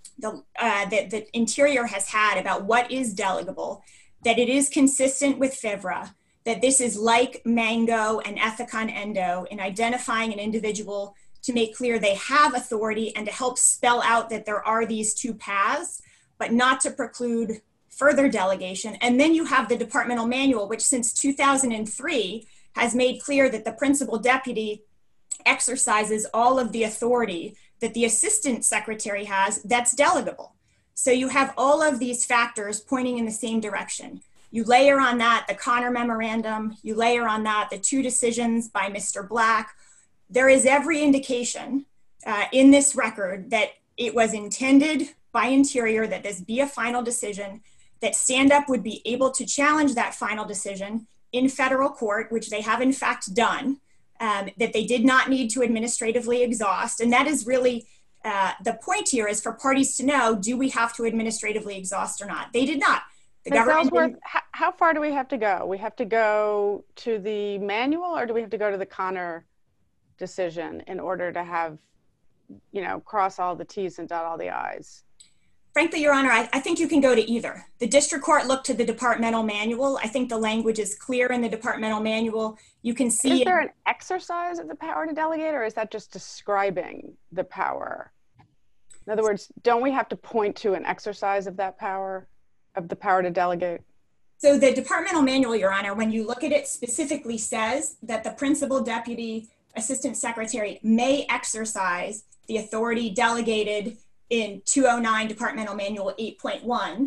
[SPEAKER 7] that the Interior has had about what is delegable, that it is consistent with FIVRA, that this is like Mango and Ethicon Endo in identifying an individual to make clear they have authority and to help spell out that there are these two paths, but not to preclude further delegation. And then you have the departmental manual, which since 2003 has made clear that the principal deputy exercises all of the authority that the assistant secretary has that's delegable. So you have all of these factors pointing in the same direction. You layer on that the Connor Memorandum, you layer on that the two decisions by Mr. Black. There is every indication in this record that it was intended by Interior that this be a final decision, that Stand Up would be able to challenge that final decision in federal court, which they have in fact done, that they did not need to administratively exhaust. And that is really the point here, is for parties to know, do we have to administratively exhaust or not? They did not. The government
[SPEAKER 4] how far do we have to go? We have to go to the manual, or do we have to go to the Connor decision in order to have, cross all the T's and dot all the I's?
[SPEAKER 7] Frankly, Your Honor, I think you can go to either. The district court looked to the departmental manual. I think the language is clear in the departmental manual. You can see—
[SPEAKER 4] Is there an exercise of the power to delegate, or is that just describing the power? In other words, don't we have to point to an exercise of that power, of the power to delegate?
[SPEAKER 7] So the departmental manual, Your Honor, when you look at it, specifically says that the principal deputy assistant secretary may exercise the authority delegated in 209 Departmental Manual 8.1.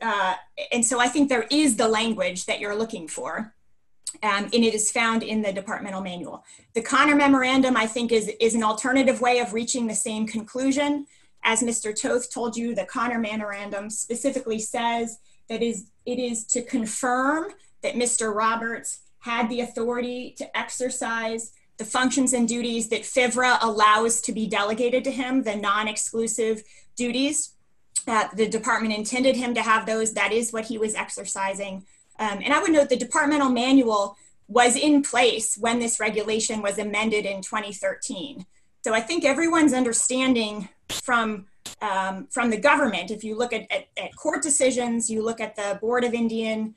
[SPEAKER 7] And so I think there is the language that you're looking for, and it is found in the departmental manual. The Connor Memorandum, I think, is an alternative way of reaching the same conclusion. As Mr. Toth told you, the Connor Memorandum specifically says that it is to confirm that Mr. Roberts had the authority to exercise the functions and duties that FIVRA allows to be delegated to him, the non-exclusive duties. The department intended him to have those. That is what he was exercising. And I would note the departmental manual was in place when this regulation was amended in 2013. So I think everyone's understanding from the government, if you look at court decisions, you look at the Board of Indian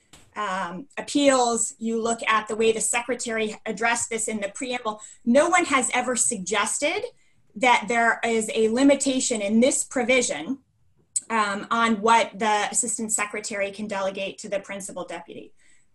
[SPEAKER 7] Appeals, you look at the way the secretary addressed this in the preamble, no one has ever suggested that there is a limitation in this provision on what the assistant secretary can delegate to the principal deputy.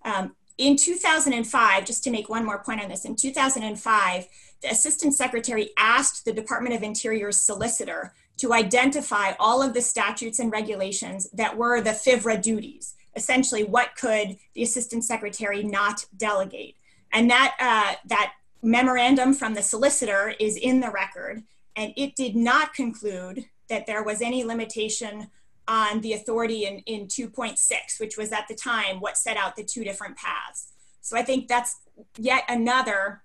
[SPEAKER 7] In 2005, just to make one more point on this, in 2005, the assistant secretary asked the Department of Interior's solicitor to identify all of the statutes and regulations that were the FIVRA duties. Essentially, what could the assistant secretary not delegate? And that memorandum from the solicitor is in the record, and it did not conclude that there was any limitation on the authority in 2.6, which was at the time what set out the two different paths. So I think that's yet another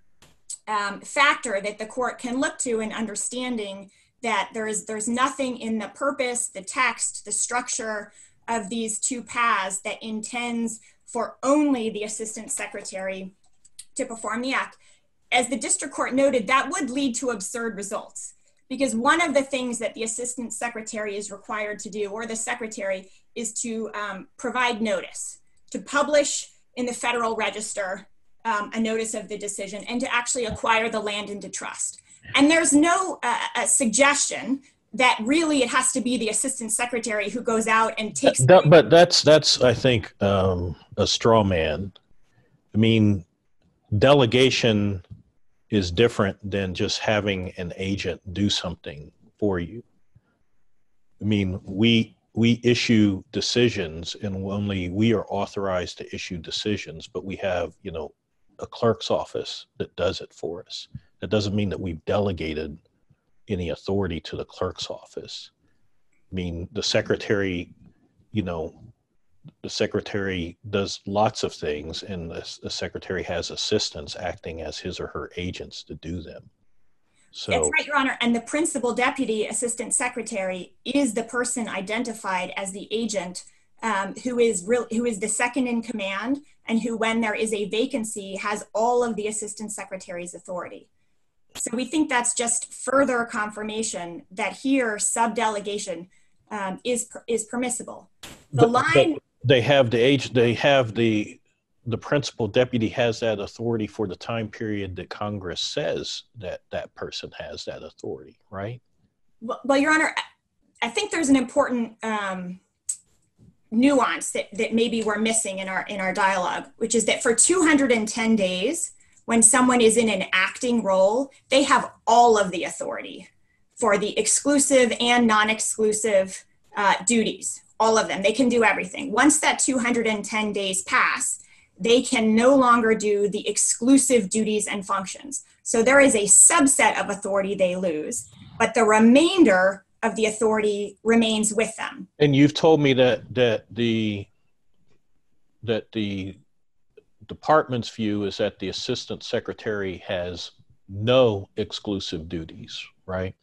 [SPEAKER 7] factor that the court can look to in understanding that there's nothing in the purpose, the text, the structure of these two paths that intends for only the assistant secretary to perform the act. As the district court noted, that would lead to absurd results, because one of the things that the assistant secretary is required to do, or the secretary, is to provide notice, to publish in the Federal Register a notice of the decision and to actually acquire the land into trust. And there's no suggestion that really it has to be the assistant secretary who goes out and takes.
[SPEAKER 5] But that's I think a straw man. I mean, delegation is different than just having an agent do something for you. I mean, we issue decisions, and only we are authorized to issue decisions, but we have, a clerk's office that does it for us. That doesn't mean that we've delegated any authority to the clerk's office. I mean, the secretary, the secretary does lots of things, and the secretary has assistants acting as his or her agents to do them. So
[SPEAKER 7] that's right, Your Honor. And the principal deputy assistant secretary is the person identified as the agent who is the second in command, and who, when there is a vacancy, has all of the assistant secretary's authority. So we think that's just further confirmation that here subdelegation is permissible. The principal deputy has that authority for the time period that Congress says that person has that authority, right? Well, Your Honor, I think there's an important nuance that maybe we're missing in our dialogue, which is that for 210 days, when someone is in an acting role, they have all of the authority for the exclusive and non-exclusive duties, all of them. They can do everything. Once that 210 days pass, they can no longer do the exclusive duties and functions. So there is a subset of authority they lose, but the remainder of the authority remains with them.
[SPEAKER 5] And you've told me that the department's view is that the assistant secretary has no exclusive duties, right?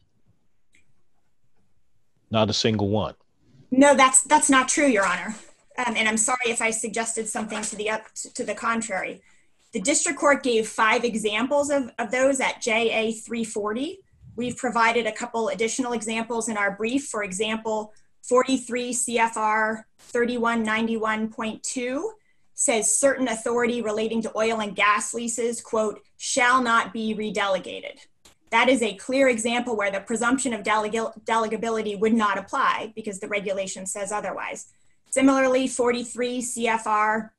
[SPEAKER 5] Not a single one.
[SPEAKER 7] No, that's not true, Your Honor. And I'm sorry if I suggested something to the contrary. The district court gave 5 examples of those at JA 340. We've provided a couple additional examples in our brief. For example, 43 CFR 3191.2 says certain authority relating to oil and gas leases, quote, shall not be redelegated. That is a clear example where the presumption of delegability would not apply because the regulation says otherwise. Similarly, 43 CFR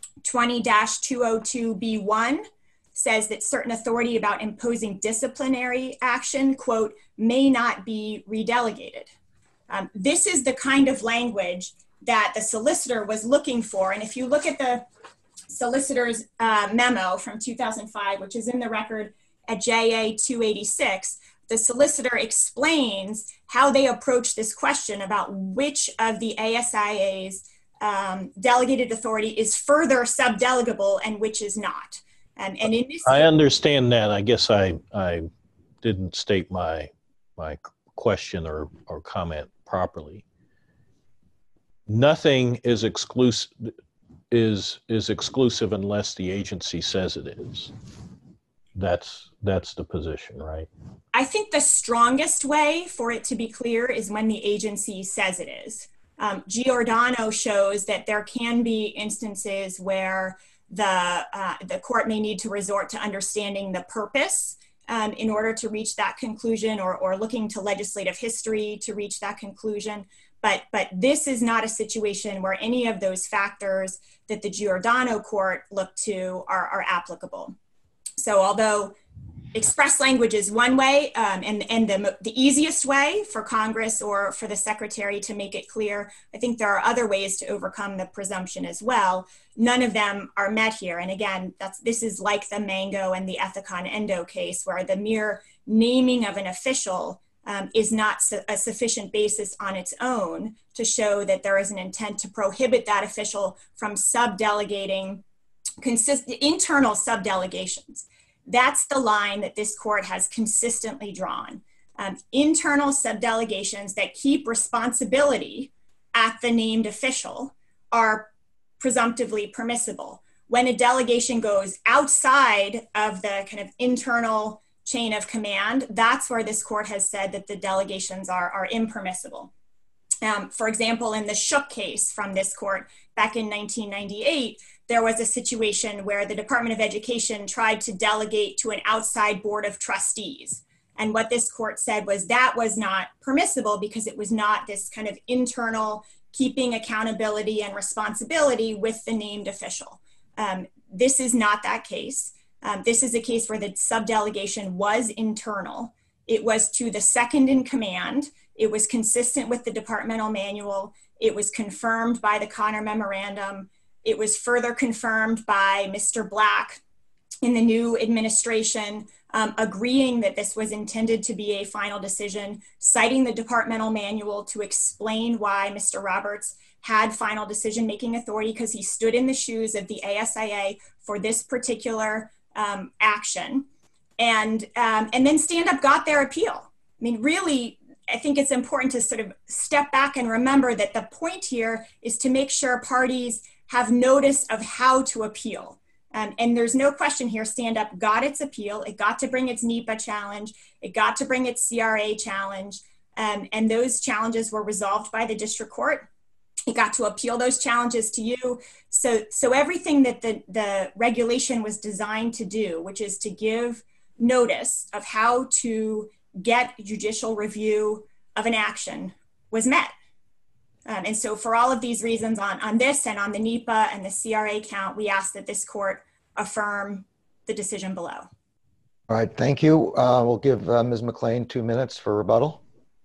[SPEAKER 7] 20-202B1 says that certain authority about imposing disciplinary action, quote, may not be redelegated. This is the kind of language that the solicitor was looking for. And if you look at the solicitor's memo from 2005, which is in the record at JA 286, the solicitor explains how they approach this question about which of the ASIA's delegated authority is further subdelegable and which is not. And in this
[SPEAKER 5] I understand that. I guess I didn't state my question or comment properly. Nothing is exclusive unless the agency says it is. That's the position, right?
[SPEAKER 7] I think the strongest way for it to be clear is when the agency says it is. Giordano shows that there can be instances where the court may need to resort to understanding the purpose in order to reach that conclusion, or looking to legislative history to reach that conclusion. But this is not a situation where any of those factors that the Giordano court looked to are applicable. So although express language is one way, and the easiest way for Congress or for the secretary to make it clear, I think there are other ways to overcome the presumption as well. None of them are met here. And again, this is like the Mango and the Ethicon Endo case, where the mere naming of an official is not a sufficient basis on its own to show that there is an intent to prohibit that official from subdelegating internal subdelegations. That's the line that this court has consistently drawn. Internal subdelegations that keep responsibility at the named official are presumptively permissible. When a delegation goes outside of the kind of internal chain of command, that's where this court has said that the delegations are impermissible. For example, in the Shook case from this court back in 1998, there was a situation where the Department of Education tried to delegate to an outside board of trustees. And what this court said was that was not permissible because it was not this kind of internal keeping accountability and responsibility with the named official. This is not that case. This is a case where the subdelegation was internal. It was to the second in command. It was consistent with the departmental manual. It was confirmed by the Connor Memorandum. It was further confirmed by Mr. Black in the new administration, agreeing that this was intended to be a final decision, citing the departmental manual to explain why Mr. Roberts had final decision-making authority because he stood in the shoes of the ASIA for this particular action. And then Stand Up got their appeal. I mean, really, I think it's important to sort of step back and remember that the point here is to make sure parties have notice of how to appeal. And there's no question here, Stand Up got its appeal. It got to bring its NEPA challenge. It got to bring its CRA challenge. And those challenges were resolved by the district court. It got to appeal those challenges to you. So everything that the regulation was designed to do, which is to give notice of how to get judicial review of an action, was met. And so for all of these reasons on this and on the NEPA and the CRA count, we ask that this court affirm the decision below.
[SPEAKER 2] All right, thank you. We'll give Ms. McLean 2 minutes for rebuttal.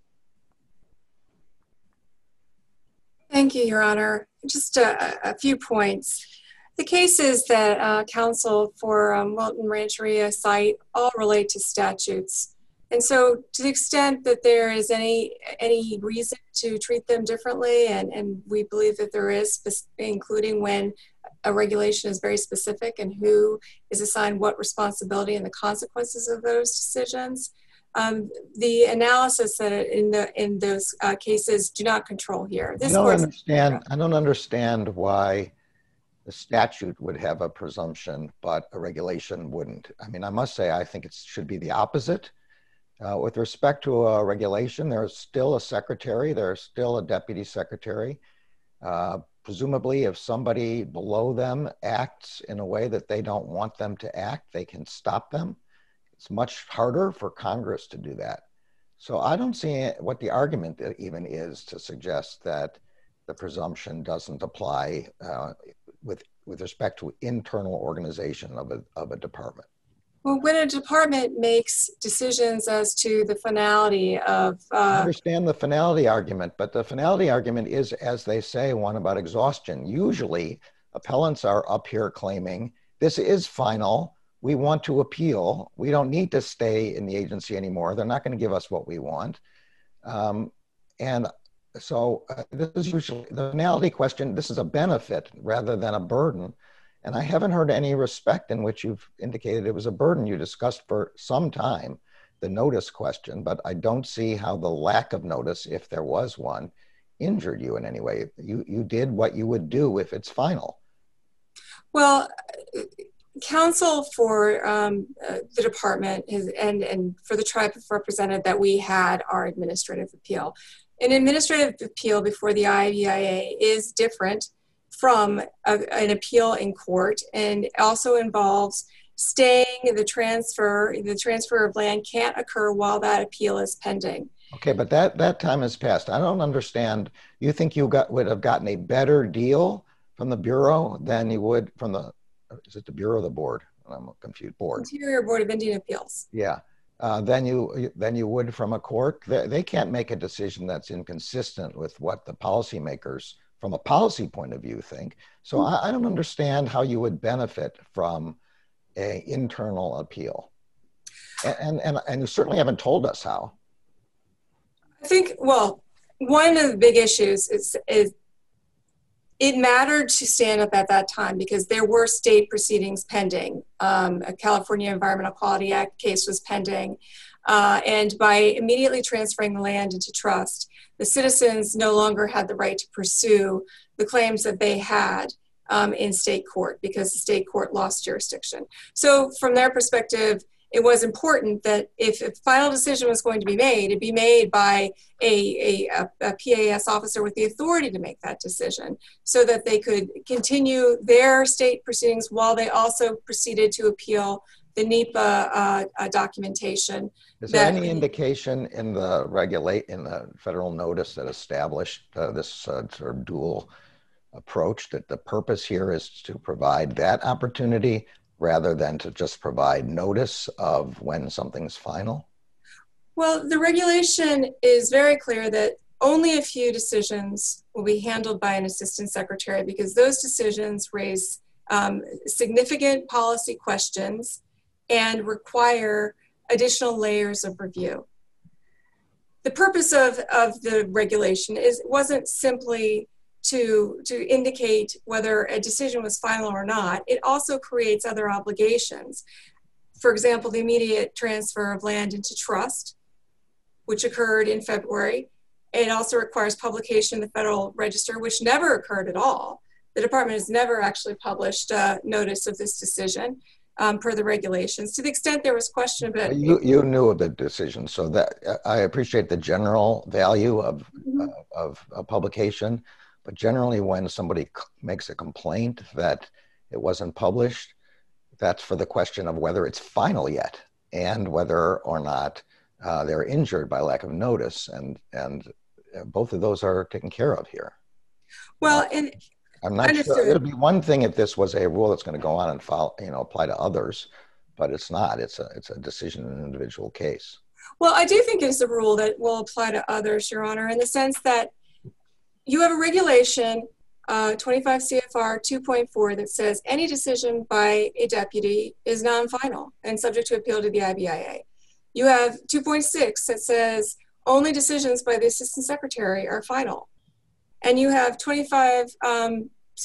[SPEAKER 3] Thank you, Your Honor. Just a few points. The cases that counsel for Wilton Rancheria cite all relate to statutes. And so to the extent that there is any reason to treat them differently, and we believe that there is, including when a regulation is very specific and who is assigned what responsibility and the consequences of those decisions, the analysis that in those cases do not control here. I don't understand why the statute would have a presumption, but a regulation wouldn't. I mean, I must say, I think it should be the opposite. With respect to a regulation, there's still a secretary, there's still a deputy secretary. Presumably, if somebody below them acts in a way that they don't want them to act, they can stop them. It's much harder for Congress to do that. So I don't see what the argument even is to suggest that the presumption doesn't apply with respect to internal organization of a department. Well, when a department makes decisions as to the finality of...
[SPEAKER 2] I understand the finality argument, but the finality argument is, as they say, one about exhaustion. Usually, appellants are up here claiming, this is final, we want to appeal, we don't need to stay in the agency anymore, they're not going to give us what we want. And so this is usually, the finality question, this is a benefit rather than a burden. And I haven't heard any respect in which you've indicated it was a burden. You discussed for some time the notice question, but I don't see how the lack of notice, if there was one, injured you in any way. You did what you would do if it's final.
[SPEAKER 3] Well, counsel for the department and for the tribe represented that we had our administrative appeal. An administrative appeal before the IVIA is different from an appeal in court, and also involves staying the transfer of land can't occur while that appeal is pending.
[SPEAKER 2] Okay, but that time has passed. I don't understand. You think you would have gotten a better deal from the Bureau than you would from the, is it the Bureau or the board? I'm confused. Board.
[SPEAKER 3] Interior Board of Indian Appeals.
[SPEAKER 2] Yeah. Than you would from a court. They can't make a decision that's inconsistent with what the policymakers from a policy point of view think. So I don't understand how you would benefit from an internal appeal. And you certainly haven't told us how.
[SPEAKER 3] I think, well, one of the big issues is it mattered to Stand Up at that time because there were state proceedings pending. A California Environmental Quality Act case was pending. And by immediately transferring the land into trust, the citizens no longer had the right to pursue the claims that they had in state court because the state court lost jurisdiction. So from their perspective, it was important that if a final decision was going to be made, it'd be made by a PAS officer with the authority to make that decision so that they could continue their state proceedings while they also proceeded to appeal the NEPA documentation.
[SPEAKER 2] Is there any indication in the federal notice that established this sort of dual approach that the purpose here is to provide that opportunity rather than to just provide notice of when something's final?
[SPEAKER 3] Well, the regulation is very clear that only a few decisions will be handled by an assistant secretary because those decisions raise significant policy questions and require additional layers of review. The purpose of the regulation wasn't simply to indicate whether a decision was final or not. It also creates other obligations. For example, the immediate transfer of land into trust, which occurred in February. It also requires publication in the Federal Register, which never occurred at all. The department has never actually published notice of this decision per the regulations. To the extent there was question about
[SPEAKER 2] you knew of the decision, so that I appreciate the general value of publication, but generally when somebody makes a complaint that it wasn't published, that's for the question of whether it's final yet and whether or not they're injured by lack of notice, and both of those are taken care of here.
[SPEAKER 3] Well, and
[SPEAKER 2] I'm not sure. It'll be one thing if this was a rule that's going to go on and follow, apply to others, but it's not. It's a decision in an individual case.
[SPEAKER 3] Well, I do think it's a rule that will apply to others, Your Honor, in the sense that you have a regulation, 25 CFR 2.4, that says any decision by a deputy is non-final and subject to appeal to the IBIA. You have 2.6 that says only decisions by the assistant secretary are final. And you have 25 CFR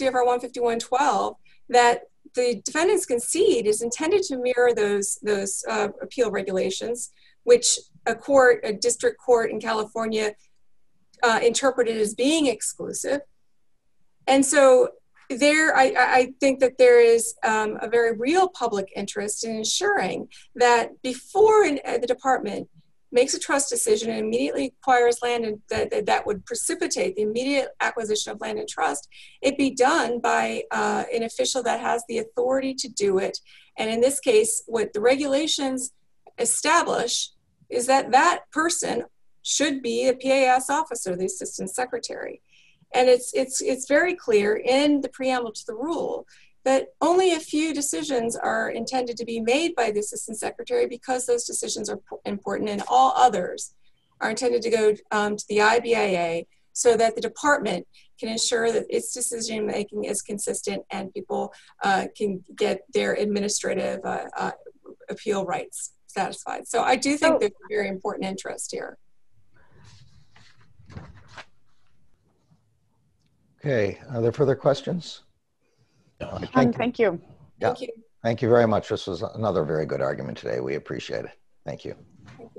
[SPEAKER 3] 151.12 that the defendants concede is intended to mirror those appeal regulations, which a district court in California interpreted as being exclusive. And so I think that there is a very real public interest in ensuring that before the department makes a trust decision and immediately acquires land and that would precipitate the immediate acquisition of land and trust, it be done by an official that has the authority to do it. And in this case, what the regulations establish is that that person should be a PAS officer, the assistant secretary. And it's very clear in the preamble to the rule that only a few decisions are intended to be made by the assistant secretary because those decisions are important, and all others are intended to go to the IBIA so that the department can ensure that its decision making is consistent and people can get their administrative appeal rights satisfied. So I do think there's a very important interest here.
[SPEAKER 2] Okay, are there further questions?
[SPEAKER 4] Thank you.
[SPEAKER 2] Yeah. Thank you very much. This was another very good argument today. We appreciate it. Thank you.